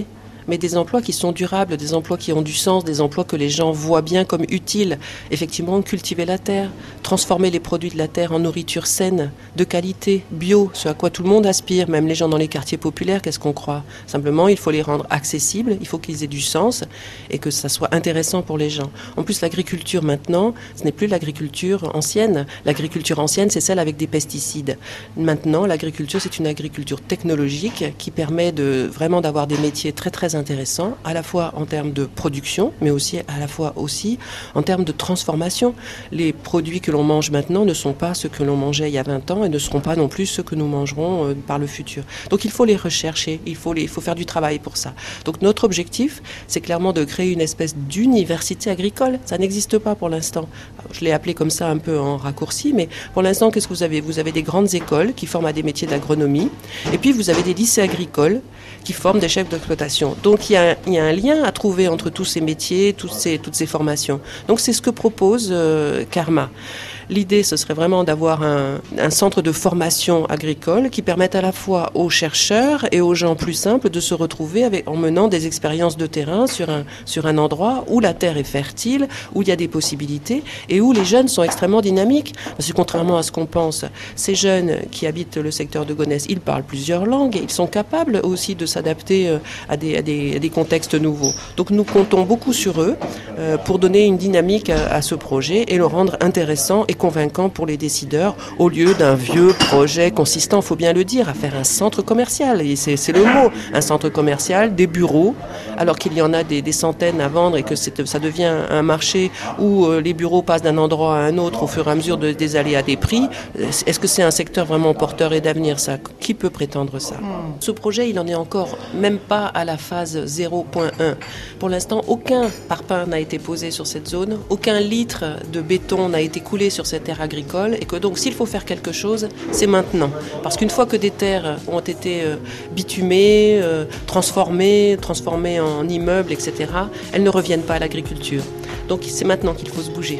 mais des emplois qui sont durables, des emplois qui ont du sens, des emplois que les gens voient bien comme utiles. Effectivement, cultiver la terre, transformer les produits de la terre en nourriture saine, de qualité, bio, ce à quoi tout le monde aspire, même les gens dans les quartiers populaires, qu'est-ce qu'on croit ? Simplement, il faut les rendre accessibles, il faut qu'ils aient du sens et que ça soit intéressant pour les gens. En plus, l'agriculture maintenant, ce n'est plus l'agriculture ancienne. L'agriculture ancienne, c'est celle avec des pesticides. Maintenant, l'agriculture, c'est une agriculture technologique qui permet vraiment d'avoir des métiers très très intéressants, à la fois en termes de production, mais aussi à la fois aussi en termes de transformation. Les produits que l'on mange maintenant ne sont pas ceux que l'on mangeait il y a 20 ans et ne seront pas non plus ceux que nous mangerons par le futur. Donc il faut les rechercher, il faut faire du travail pour ça. Donc notre objectif, c'est clairement de créer une espèce d'université agricole. Ça n'existe pas pour l'instant. Je l'ai appelé comme ça un peu en raccourci, mais pour l'instant, qu'est-ce que vous avez ? Vous avez des grandes écoles qui forment à des métiers d'agronomie, et puis vous avez des lycées agricoles qui forment des chefs d'exploitation. Donc il y a un lien à trouver entre tous ces métiers, toutes ces formations. Donc c'est ce que propose Karma. L'idée, ce serait vraiment d'avoir un centre de formation agricole qui permette à la fois aux chercheurs et aux gens plus simples de se retrouver en menant des expériences de terrain sur un endroit où la terre est fertile, où il y a des possibilités et où les jeunes sont extrêmement dynamiques. Parce que contrairement à ce qu'on pense, ces jeunes qui habitent le secteur de Gonesse, ils parlent plusieurs langues et ils sont capables aussi de s'adapter à des contextes nouveaux. Donc nous comptons beaucoup sur eux pour donner une dynamique à ce projet et le rendre intéressant et convaincant pour les décideurs, au lieu d'un vieux projet consistant, il faut bien le dire, à faire un centre commercial. Et c'est le mot, un centre commercial, des bureaux, alors qu'il y en a des centaines à vendre et que ça devient un marché où les bureaux passent d'un endroit à un autre au fur et à mesure des aléas des prix. Est-ce que c'est un secteur vraiment porteur et d'avenir, ça ? Qui peut prétendre ça ? Ce projet, il n'en est encore même pas à la phase 0.1. Pour l'instant, aucun parpaing n'a été posé sur cette zone, aucun litre de béton n'a été coulé sur cette terre agricole et que donc s'il faut faire quelque chose, c'est maintenant. Parce qu'une fois que des terres ont été bitumées, transformées en immeubles, etc., elles ne reviennent pas à l'agriculture. Donc c'est maintenant qu'il faut se bouger.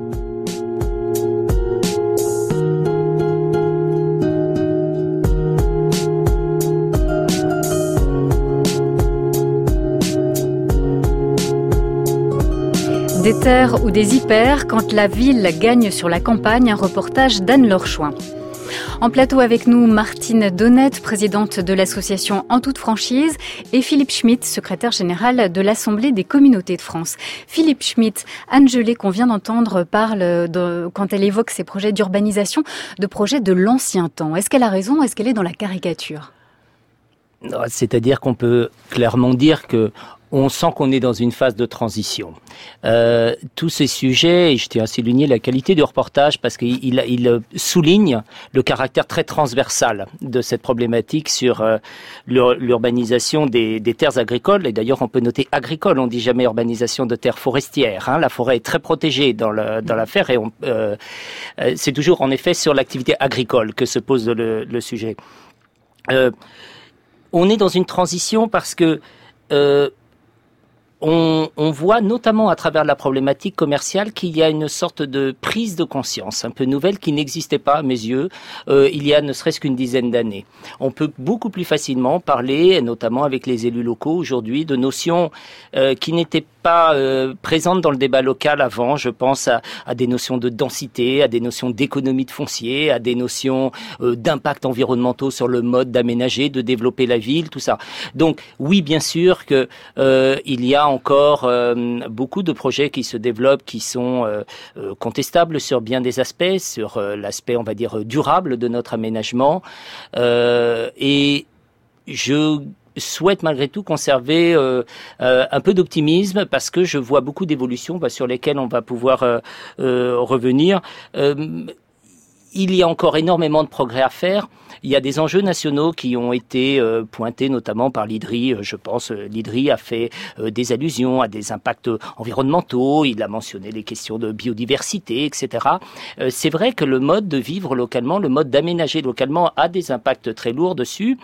Des terres ou des hyper, quand la ville gagne sur la campagne, un reportage d'Anne-Laure Chouin. En plateau avec nous, Martine Donnette, présidente de l'association En toute franchise, et Philippe Schmitt, secrétaire général de l'Assemblée des communautés de France. Philippe Schmitt, Anne Gelé, qu'on vient d'entendre, parle, quand elle évoque ces projets d'urbanisation, de projets de l'ancien temps. Est-ce qu'elle a raison ou est-ce qu'elle est dans la caricature ? C'est-à-dire qu'on peut clairement dire que on sent qu'on est dans une phase de transition. Tous ces sujets, et je tiens à souligner la qualité du reportage parce qu'il souligne le caractère très transversal de cette problématique sur l'urbanisation des terres agricoles. Et d'ailleurs, on peut noter agricole, on dit jamais urbanisation de terres forestières. Hein. La forêt est très protégée dans l'affaire et c'est toujours en effet sur l'activité agricole que se pose le sujet. On est dans une transition parce que on voit notamment à travers la problématique commerciale qu'il y a une sorte de prise de conscience un peu nouvelle qui n'existait pas à mes yeux il y a ne serait-ce qu'une dizaine d'années. On peut beaucoup plus facilement parler, notamment avec les élus locaux aujourd'hui, de notions qui n'étaient pas présentes dans le débat local avant. Je pense à des notions de densité, à des notions d'économie de foncier, à des notions d'impact environnementaux sur le mode d'aménager, de développer la ville, tout ça. Donc oui, bien sûr que il y a encore beaucoup de projets qui se développent, qui sont contestables sur bien des aspects, sur l'aspect, on va dire, durable de notre aménagement. Et je souhaite malgré tout conserver un peu d'optimisme parce que je vois beaucoup d'évolutions sur lesquelles on va pouvoir revenir. Il y a encore énormément de progrès à faire. Il y a des enjeux nationaux qui ont été pointés notamment par l'IDRI. Je pense l'IDRI a fait des allusions à des impacts environnementaux. Il a mentionné les questions de biodiversité, etc. C'est vrai que le mode de vivre localement, le mode d'aménager localement a des impacts très lourds dessus.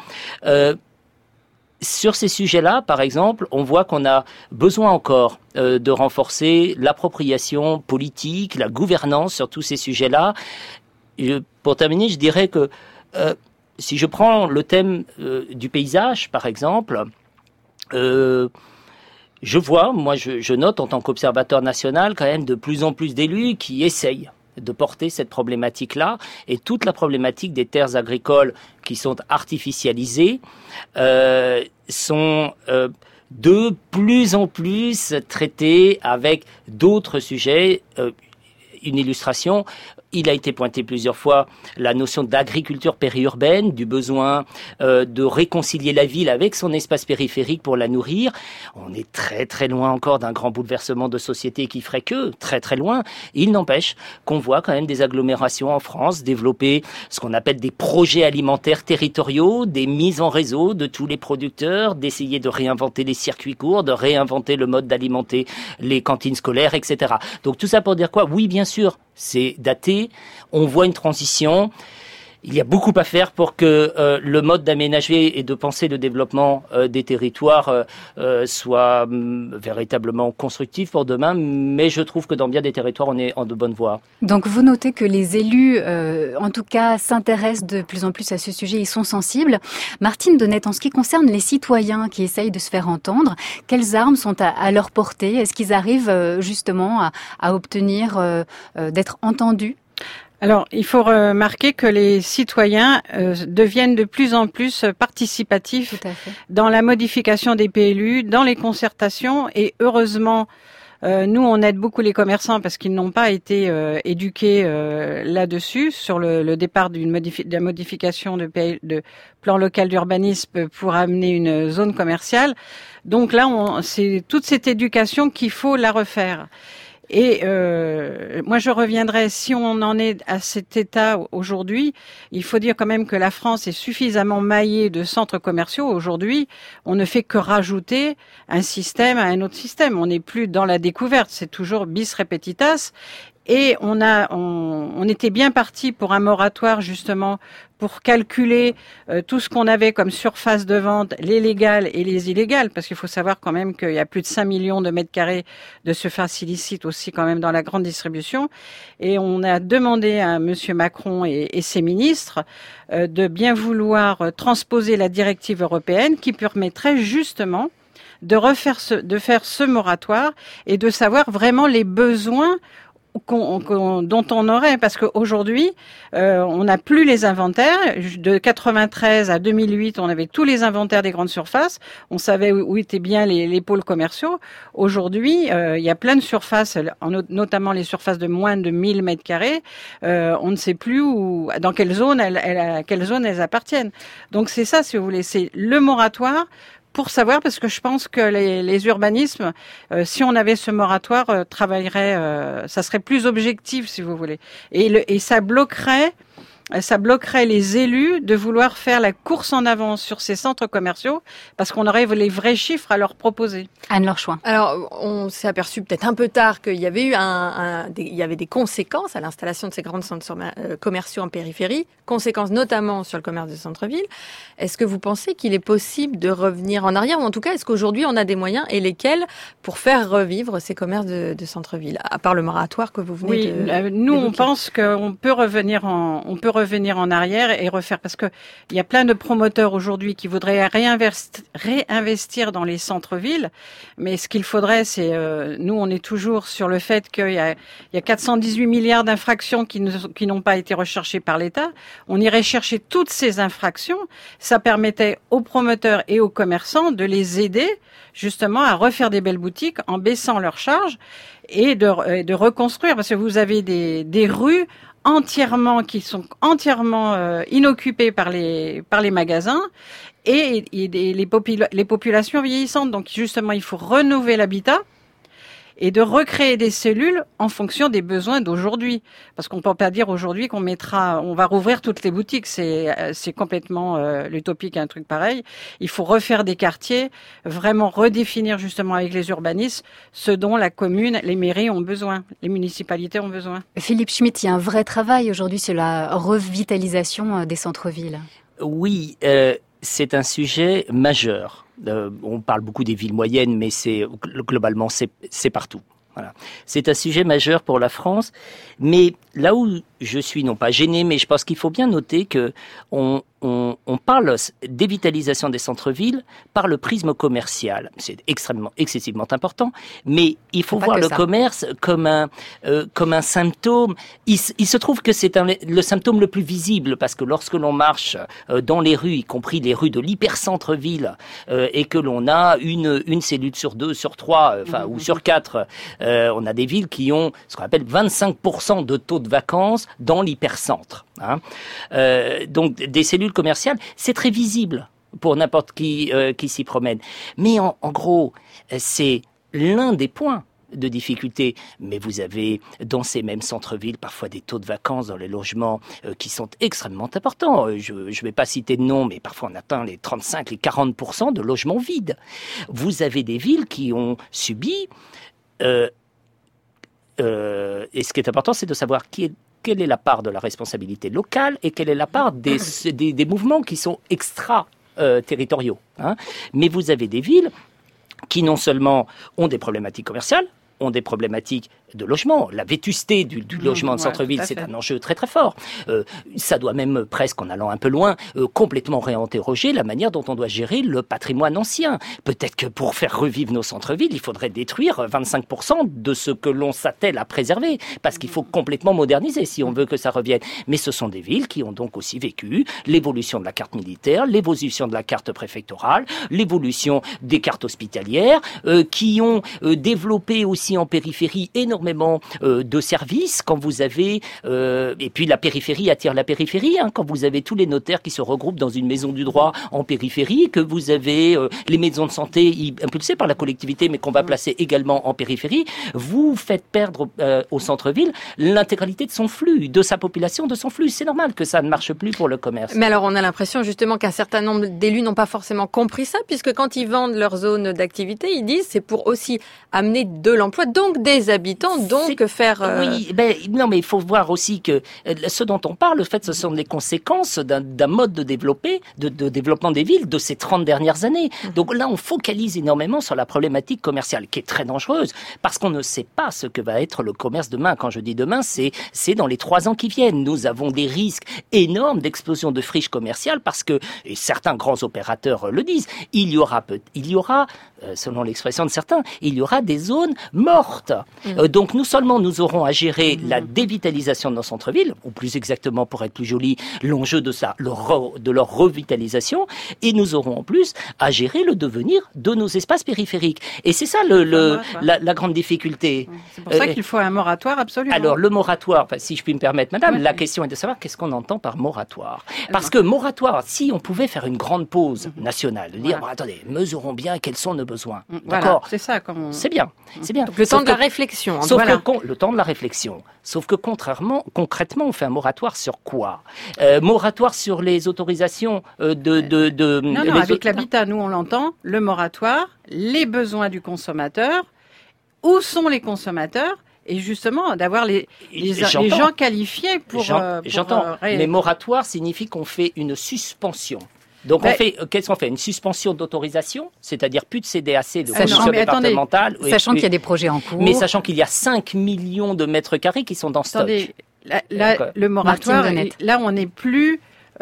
Sur ces sujets-là, par exemple, on voit qu'on a besoin encore de renforcer l'appropriation politique, la gouvernance sur tous ces sujets-là. Pour terminer, je dirais que si je prends le thème du paysage, par exemple, Je note en tant qu'observateur national quand même de plus en plus d'élus qui essayent de porter cette problématique-là, et toute la problématique des terres agricoles qui sont artificialisées sont de plus en plus traitées avec d'autres sujets. Une illustration, il a été pointé plusieurs fois la notion d'agriculture périurbaine, du besoin de réconcilier la ville avec son espace périphérique pour la nourrir. On est très très loin encore d'un grand bouleversement de société qui ferait que, très très loin. Il n'empêche qu'on voit quand même des agglomérations en France développer ce qu'on appelle des projets alimentaires territoriaux, des mises en réseau de tous les producteurs, d'essayer de réinventer les circuits courts, de réinventer le mode d'alimenter les cantines scolaires, etc. Donc tout ça pour dire quoi ? Oui, bien sûr, c'est daté. On voit une transition. Il y a beaucoup à faire pour que le mode d'aménager et de penser le développement des territoires soit véritablement constructif pour demain. Mais je trouve que dans bien des territoires, on est en de bonne voie. Donc vous notez que les élus, en tout cas, s'intéressent de plus en plus à ce sujet. Ils sont sensibles. Martine Donnette, en ce qui concerne les citoyens qui essayent de se faire entendre, quelles armes sont à leur portée ? Est-ce qu'ils arrivent justement à obtenir d'être entendus ? Alors, il faut remarquer que les citoyens deviennent de plus en plus participatifs dans la modification des PLU, dans les concertations, et heureusement, nous, on aide beaucoup les commerçants parce qu'ils n'ont pas été éduqués là-dessus, sur le départ de la modification de plan local d'urbanisme pour amener une zone commerciale. Donc là, c'est toute cette éducation qu'il faut la refaire. Et moi, je reviendrai, si on en est à cet état aujourd'hui, il faut dire quand même que la France est suffisamment maillée de centres commerciaux. Aujourd'hui, on ne fait que rajouter un système à un autre système. On n'est plus dans la découverte, c'est toujours bis repetitas. Et on était bien parti pour un moratoire justement pour calculer tout ce qu'on avait comme surface de vente, les légales et les illégales, parce qu'il faut savoir quand même qu'il y a plus de 5 millions de mètres carrés de surface illicite aussi quand même dans la grande distribution. Et on a demandé à Monsieur Macron et ses ministres de bien vouloir transposer la directive européenne qui permettrait justement de faire ce moratoire et de savoir vraiment les besoins dont on aurait, parce qu'aujourd'hui, on n'a plus les inventaires. De 93 à 2008, on avait tous les inventaires des grandes surfaces. On savait où étaient bien les pôles commerciaux. Aujourd'hui, il y a plein de surfaces, notamment les surfaces de moins de 1000 mètres carrés. On ne sait plus dans quelle zone à quelle zone elles appartiennent. Donc c'est ça, si vous voulez, c'est le moratoire. Pour savoir, parce que je pense que les urbanismes, si on avait ce moratoire, travaillerait, ça serait plus objectif, si vous voulez. Et ça bloquerait les élus de vouloir faire la course en avant sur ces centres commerciaux, parce qu'on aurait les vrais chiffres à leur proposer. Anne-Laure Chouin. Alors, on s'est aperçu peut-être un peu tard qu'il y avait eu il y avait des conséquences à l'installation de ces grands centres commerciaux en périphérie, conséquences notamment sur le commerce de centre-ville. Est-ce que vous pensez qu'il est possible de revenir en arrière, ou en tout cas, est-ce qu'aujourd'hui on a des moyens, et lesquels, pour faire revivre ces commerces de centre-ville, à part le moratoire que vous venez de nous, on pense qu'on peut revenir en arrière et refaire, parce que il y a plein de promoteurs aujourd'hui qui voudraient réinvestir dans les centres-villes, mais ce qu'il faudrait, c'est nous, on est toujours sur le fait qu'il y a 418 milliards d'infractions qui n'ont pas été recherchées par l'État. On irait chercher toutes ces infractions. Ça permettait aux promoteurs et aux commerçants de les aider justement à refaire des belles boutiques en baissant leurs charges et de reconstruire, parce que vous avez des rues qui sont entièrement inoccupées par les magasins et les populations vieillissantes. Donc justement, il faut rénover l'habitat et de recréer des cellules en fonction des besoins d'aujourd'hui. Parce qu'on peut pas dire aujourd'hui on va rouvrir toutes les boutiques. C'est complètement l'utopique, un truc pareil. Il faut refaire des quartiers, vraiment redéfinir justement avec les urbanistes ce dont la commune, les mairies ont besoin, les municipalités ont besoin. Philippe Schmitt, il y a un vrai travail aujourd'hui sur la revitalisation des centres-villes. Oui, c'est un sujet majeur. On parle beaucoup des villes moyennes, mais globalement c'est partout. Voilà. C'est un sujet majeur pour la France, mais là où je suis non pas gêné, mais je pense qu'il faut bien noter que on parle dévitalisation des centres-villes par le prisme commercial. C'est excessivement important, mais il faut voir le commerce comme un symptôme. Il se trouve que c'est le symptôme le plus visible, parce que lorsque l'on marche dans les rues, y compris les rues de l'hypercentre-ville, et que l'on a une cellule sur 2, sur 3, ou sur 4, on a des villes qui ont ce qu'on appelle 25% de taux de vacances dans l'hypercentre. Donc des cellules commerciales, c'est très visible pour n'importe qui s'y promène. Mais en gros, c'est l'un des points de difficulté. Mais vous avez dans ces mêmes centres-villes parfois des taux de vacances dans les logements qui sont extrêmement importants. Je ne vais pas citer de nom, mais parfois on atteint les 35, les 40% de logements vides. Vous avez des villes qui ont subi... et ce qui est important, c'est de savoir quelle est la part de la responsabilité locale et quelle est la part des mouvements qui sont extra-territoriaux. Mais vous avez des villes qui non seulement ont des problématiques commerciales, ont des problématiques de logement. La vétusté du logement de centre-ville, c'est un enjeu très très fort. Ça doit même presque, en allant un peu loin, complètement réinterroger la manière dont on doit gérer le patrimoine ancien. Peut-être que pour faire revivre nos centres-villes, il faudrait détruire 25% de ce que l'on s'attelle à préserver, parce qu'il faut complètement moderniser si on veut que ça revienne. Mais ce sont des villes qui ont donc aussi vécu l'évolution de la carte militaire, l'évolution de la carte préfectorale, l'évolution des cartes hospitalières, qui ont développé aussi en périphérie énormément de services. Quand vous avez et puis la périphérie attire la périphérie, quand vous avez tous les notaires qui se regroupent dans une maison du droit en périphérie, que vous avez les maisons de santé impulsées par la collectivité mais qu'on va placer également en périphérie, vous faites perdre au centre-ville l'intégralité de son flux, de sa population, de son flux. C'est normal que ça ne marche plus pour le commerce. Mais alors on a l'impression justement qu'un certain nombre d'élus n'ont pas forcément compris ça, puisque quand ils vendent leur zone d'activité, ils disent c'est pour aussi amener de l'emploi, donc des habitants, donc faire... Oui, non, mais il faut voir aussi que ce dont on parle, le fait, ce sont les conséquences d'un mode de développement des villes de ces 30 dernières années. Donc là, on focalise énormément sur la problématique commerciale, qui est très dangereuse, parce qu'on ne sait pas ce que va être le commerce demain. Quand je dis demain, c'est dans les 3 ans qui viennent. Nous avons des risques énormes d'explosion de friches commerciales, parce que, et certains grands opérateurs le disent, il y aura, selon l'expression de certains, il y aura des zones mortes. Donc nous aurons à gérer la dévitalisation de nos centres-villes, ou plus exactement, pour être plus joli, l'enjeu de leur revitalisation, et nous aurons en plus à gérer le devenir de nos espaces périphériques. Et c'est ça la grande difficulté. C'est pour ça qu'il faut un moratoire absolument. Alors le moratoire, si je puis me permettre, madame, la question est de savoir qu'est-ce qu'on entend par moratoire. Parce que moratoire, si on pouvait faire une grande pause nationale, de dire, attendez, mesurons bien quels sont nos besoins. D'accord. C'est ça. C'est bien. Donc, le temps de la réflexion. Le temps de la réflexion. Sauf que concrètement, on fait un moratoire sur quoi ? Moratoire sur les autorisations Non, avec l'habitat, nous on l'entend, le moratoire, les besoins du consommateur, où sont les consommateurs ? Et justement, d'avoir les gens qualifiés pour... J'entends, mais moratoire signifie qu'on fait une suspension. Donc qu'est-ce qu'on fait ? Une suspension d'autorisation, c'est-à-dire plus de CDAC, de commission départementale. Sachant qu'il y a des projets en cours. Mais sachant qu'il y a 5 millions de mètres carrés qui sont dans stock. Le moratoire, là on n'est plus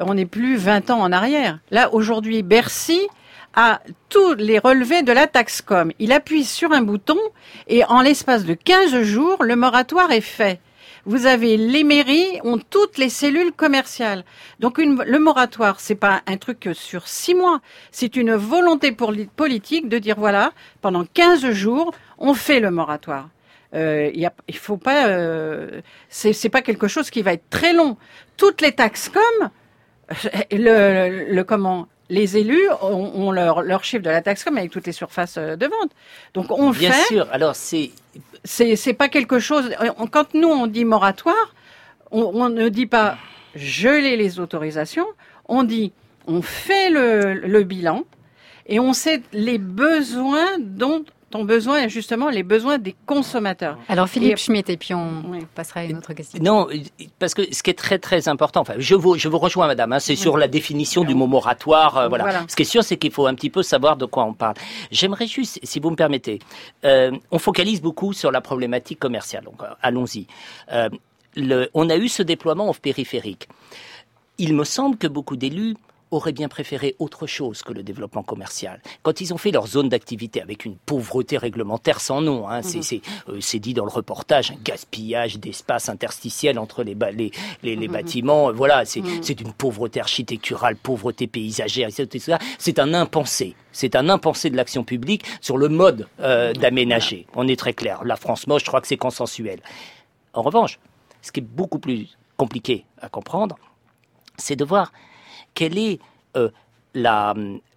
20 ans en arrière. Là, aujourd'hui, Bercy a tous les relevés de la Taxcom. Il appuie sur un bouton et en l'espace de 15 jours, le moratoire est fait. Vous avez les mairies ont toutes les cellules commerciales. Donc le moratoire, c'est pas un truc sur 6 mois, c'est une volonté politique de dire voilà, pendant 15 jours, on fait le moratoire. Il faut pas c'est pas quelque chose qui va être très long. Toutes les Taxcom les élus ont leur chiffre de la Taxcom avec toutes les surfaces de vente. Donc on Bien sûr. Alors c'est pas quelque chose. Quand nous on dit moratoire, on ne dit pas geler les autorisations. On dit on fait le bilan et on sait les besoins dont ont besoin justement les besoins des consommateurs. Alors Philippe Schmitt, et puis on passera à une autre question. Non, parce que ce qui est très très important, je vous rejoins madame, c'est sur la définition du mot moratoire, voilà. Ce qui est sûr, c'est qu'il faut un petit peu savoir de quoi on parle. J'aimerais juste, si vous me permettez, on focalise beaucoup sur la problématique commerciale, donc allons-y. on a eu ce déploiement périphérique. Il me semble que beaucoup d'élus auraient bien préféré autre chose que le développement commercial. Quand ils ont fait leur zone d'activité avec une pauvreté réglementaire sans nom, c'est dit dans le reportage, un gaspillage d'espace interstitiel entre les bâtiments, voilà, c'est une pauvreté architecturale, pauvreté paysagère, etc. C'est un impensé. C'est un impensé de l'action publique sur le mode d'aménager. On est très clair. La France moche, je crois que c'est consensuel. En revanche, ce qui est beaucoup plus compliqué à comprendre, c'est de voir quelle est la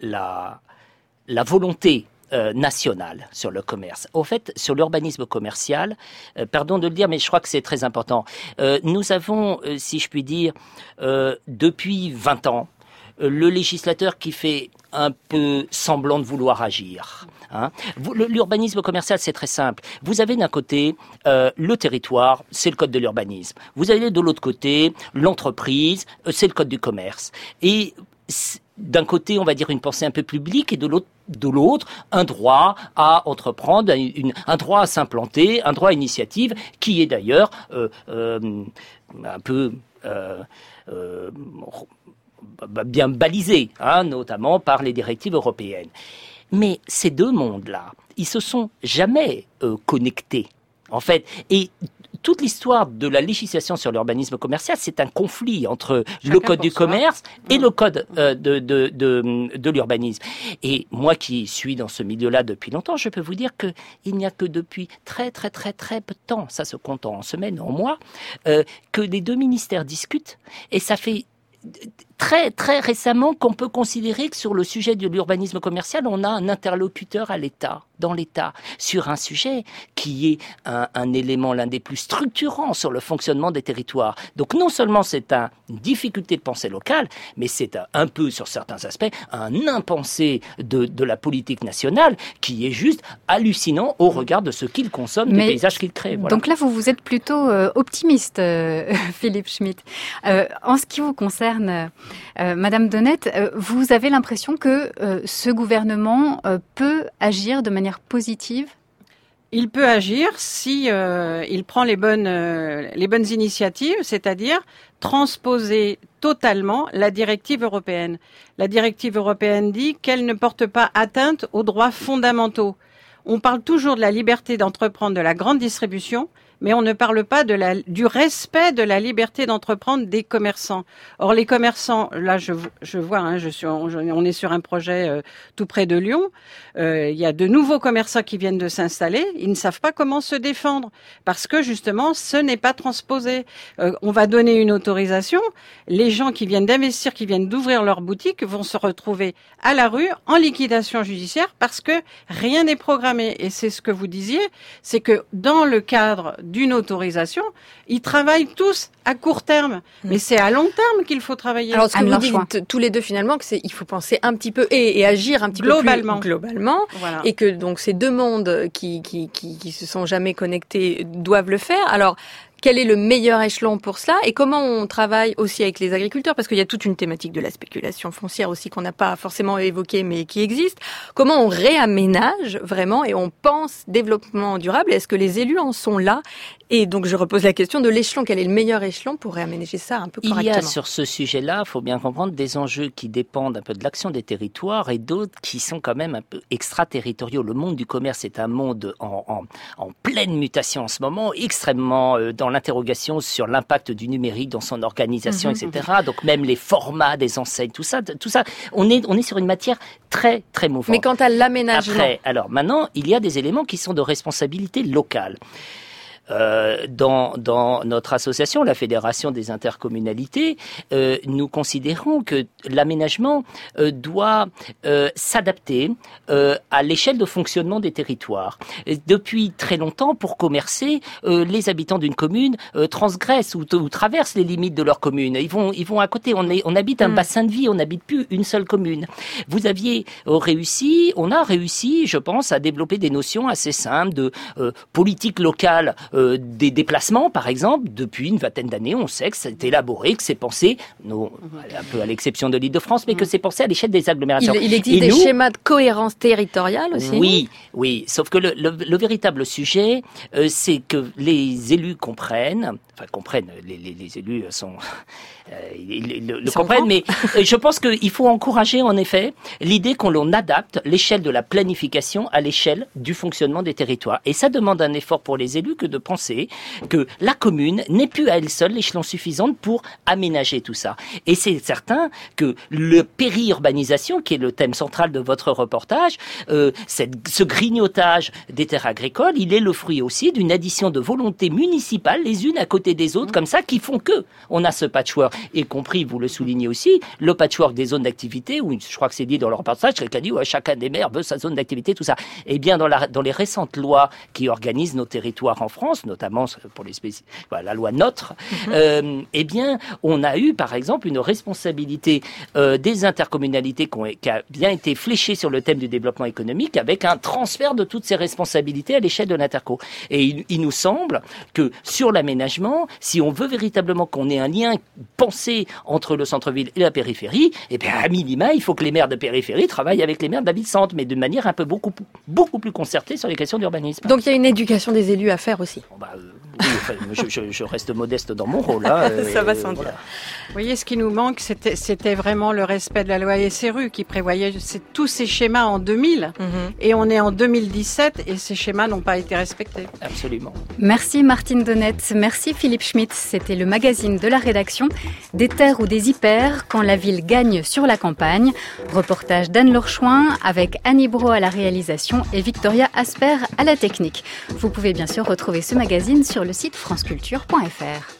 volonté nationale sur le commerce. Au fait, sur l'urbanisme commercial, pardon de le dire, mais je crois que c'est très important. Nous avons, si je puis dire, depuis 20 ans, le législateur qui fait un peu semblant de vouloir agir. L'urbanisme commercial, c'est très simple. Vous avez d'un côté le territoire, c'est le code de l'urbanisme. Vous avez de l'autre côté l'entreprise, c'est le code du commerce. Et d'un côté, on va dire une pensée un peu publique, et de l'autre, un droit à entreprendre, un droit à s'implanter, un droit à initiative, qui est d'ailleurs un peu bien balisé, notamment par les directives européennes. Mais ces deux mondes-là, ils se sont jamais connectés, en fait. Et toute l'histoire de la législation sur l'urbanisme commercial, c'est un conflit entre le code du commerce et le code de l'urbanisme. Et moi qui suis dans ce milieu-là depuis longtemps, je peux vous dire qu'il n'y a que depuis très très très très peu de temps, ça se compte en semaines, en mois, que les deux ministères discutent, et ça fait très très récemment qu'on peut considérer que sur le sujet de l'urbanisme commercial, on a un interlocuteur à l'État, dans l'État, sur un sujet qui est un élément, l'un des plus structurants sur le fonctionnement des territoires. Donc non seulement c'est une difficulté de pensée locale, mais c'est un peu, sur certains aspects, un impensé de la politique nationale qui est juste hallucinant au regard de ce qu'il consomme, des paysages qu'il crée. Voilà. Donc là, vous êtes plutôt optimiste, Philippe Schmitt. En ce qui vous concerne, Madame Donnette, vous avez l'impression que ce gouvernement peut agir de manière positive ? Il peut agir si il prend les bonnes initiatives, c'est-à-dire transposer totalement la directive européenne. La directive européenne dit qu'elle ne porte pas atteinte aux droits fondamentaux. On parle toujours de la liberté d'entreprendre de la grande distribution, mais on ne parle pas du respect de la liberté d'entreprendre des commerçants. Or, les commerçants, là, je vois, on est sur un projet tout près de Lyon. Il y a de nouveaux commerçants qui viennent de s'installer. Ils ne savent pas comment se défendre parce que justement, ce n'est pas transposé. On va donner une autorisation. Les gens qui viennent d'investir, qui viennent d'ouvrir leur boutique, vont se retrouver à la rue en liquidation judiciaire parce que rien n'est programmé. Et c'est ce que vous disiez, c'est que dans le cadre d'une autorisation, ils travaillent tous à court terme. Mais c'est à long terme qu'il faut travailler. Alors, ce que vous dites tous les deux, finalement, il faut penser un petit peu et agir un petit peu plus globalement. Voilà. Et que donc ces deux mondes qui se sont jamais connectés doivent le faire. Alors, quel est le meilleur échelon pour cela et comment on travaille aussi avec les agriculteurs, parce qu'il y a toute une thématique de la spéculation foncière aussi qu'on n'a pas forcément évoquée mais qui existe. Comment on réaménage vraiment et on pense développement durable? Est-ce que les élus en sont là? Et donc je repose la question de l'échelon. Quel est le meilleur échelon pour réaménager ça un peu correctement? Il y a sur ce sujet-là, il faut bien comprendre, des enjeux qui dépendent un peu de l'action des territoires et d'autres qui sont quand même un peu extraterritoriaux. Le monde du commerce est un monde en pleine mutation en ce moment, extrêmement dans l'interrogation sur l'impact du numérique dans son organisation, etc. Donc même les formats des enseignes, tout ça, on est sur une matière très très mouvante. Mais quant à l'aménagement, après, alors maintenant, il y a des éléments qui sont de responsabilité locale. Dans notre association, la Fédération des intercommunalités, nous considérons que l'aménagement doit s'adapter à l'échelle de fonctionnement des territoires. Depuis très longtemps, pour commercer, les habitants d'une commune transgressent ou traversent les limites de leur commune. Ils vont à côté. On habite un bassin de vie, on n'habite plus une seule commune. On a réussi, je pense, à développer des notions assez simples de politique locale des déplacements, par exemple, depuis une vingtaine d'années, on sait que c'est élaboré, que c'est pensé, un peu à l'exception de l'Île-de-France, mais que c'est pensé à l'échelle des agglomérations. Il existe des schémas de cohérence territoriale aussi. Oui, sauf que le véritable sujet, c'est que les élus comprennent, les élus sont... ils le comprennent, mais je pense qu'il faut encourager en effet l'idée qu'on adapte l'échelle de la planification à l'échelle du fonctionnement des territoires. Et ça demande un effort pour les élus que de penser que la commune n'est plus à elle seule l'échelon suffisant pour aménager tout ça. Et c'est certain que le périurbanisation, qui est le thème central de votre reportage, ce grignotage des terres agricoles, il est le fruit aussi d'une addition de volontés municipales, les unes à côté des autres, comme ça, qui font que on a ce patchwork, y compris, vous le soulignez aussi, le patchwork des zones d'activité, où je crois que c'est dit dans le reportage, quelqu'un dit chacun des maires veut sa zone d'activité, tout ça. Eh bien, dans les récentes lois qui organisent nos territoires en France, notamment pour la loi NOTRe, eh bien, on a eu, par exemple, une responsabilité des intercommunalités qui a bien été fléchée sur le thème du développement économique, avec un transfert de toutes ces responsabilités à l'échelle de l'interco. Et il nous semble que sur l'aménagement, si on veut véritablement qu'on ait un lien pensé entre le centre-ville et la périphérie, eh bien, à minima, il faut que les maires de périphérie travaillent avec les maires de la ville-centre, mais de manière un peu beaucoup plus concertée sur les questions d'urbanisme. Donc il y a une éducation des élus à faire aussi. Je reste modeste dans mon rôle. Ça va sans dire. Vous voyez, ce qui nous manque, c'était vraiment le respect de la loi SRU qui prévoyait tous ces schémas en 2000. Et on est en 2017 et ces schémas n'ont pas été respectés. Absolument. Merci Martine Donnette, merci Philippe Schmitt. C'était le magazine de la rédaction Des terres ou des hyper, quand la ville gagne sur la campagne. Reportage d'Anne Lourchouin avec Annie Brault à la réalisation et Victoria Asper à la technique. Vous pouvez bien sûr retrouver ce magazine sur le site franceculture.fr.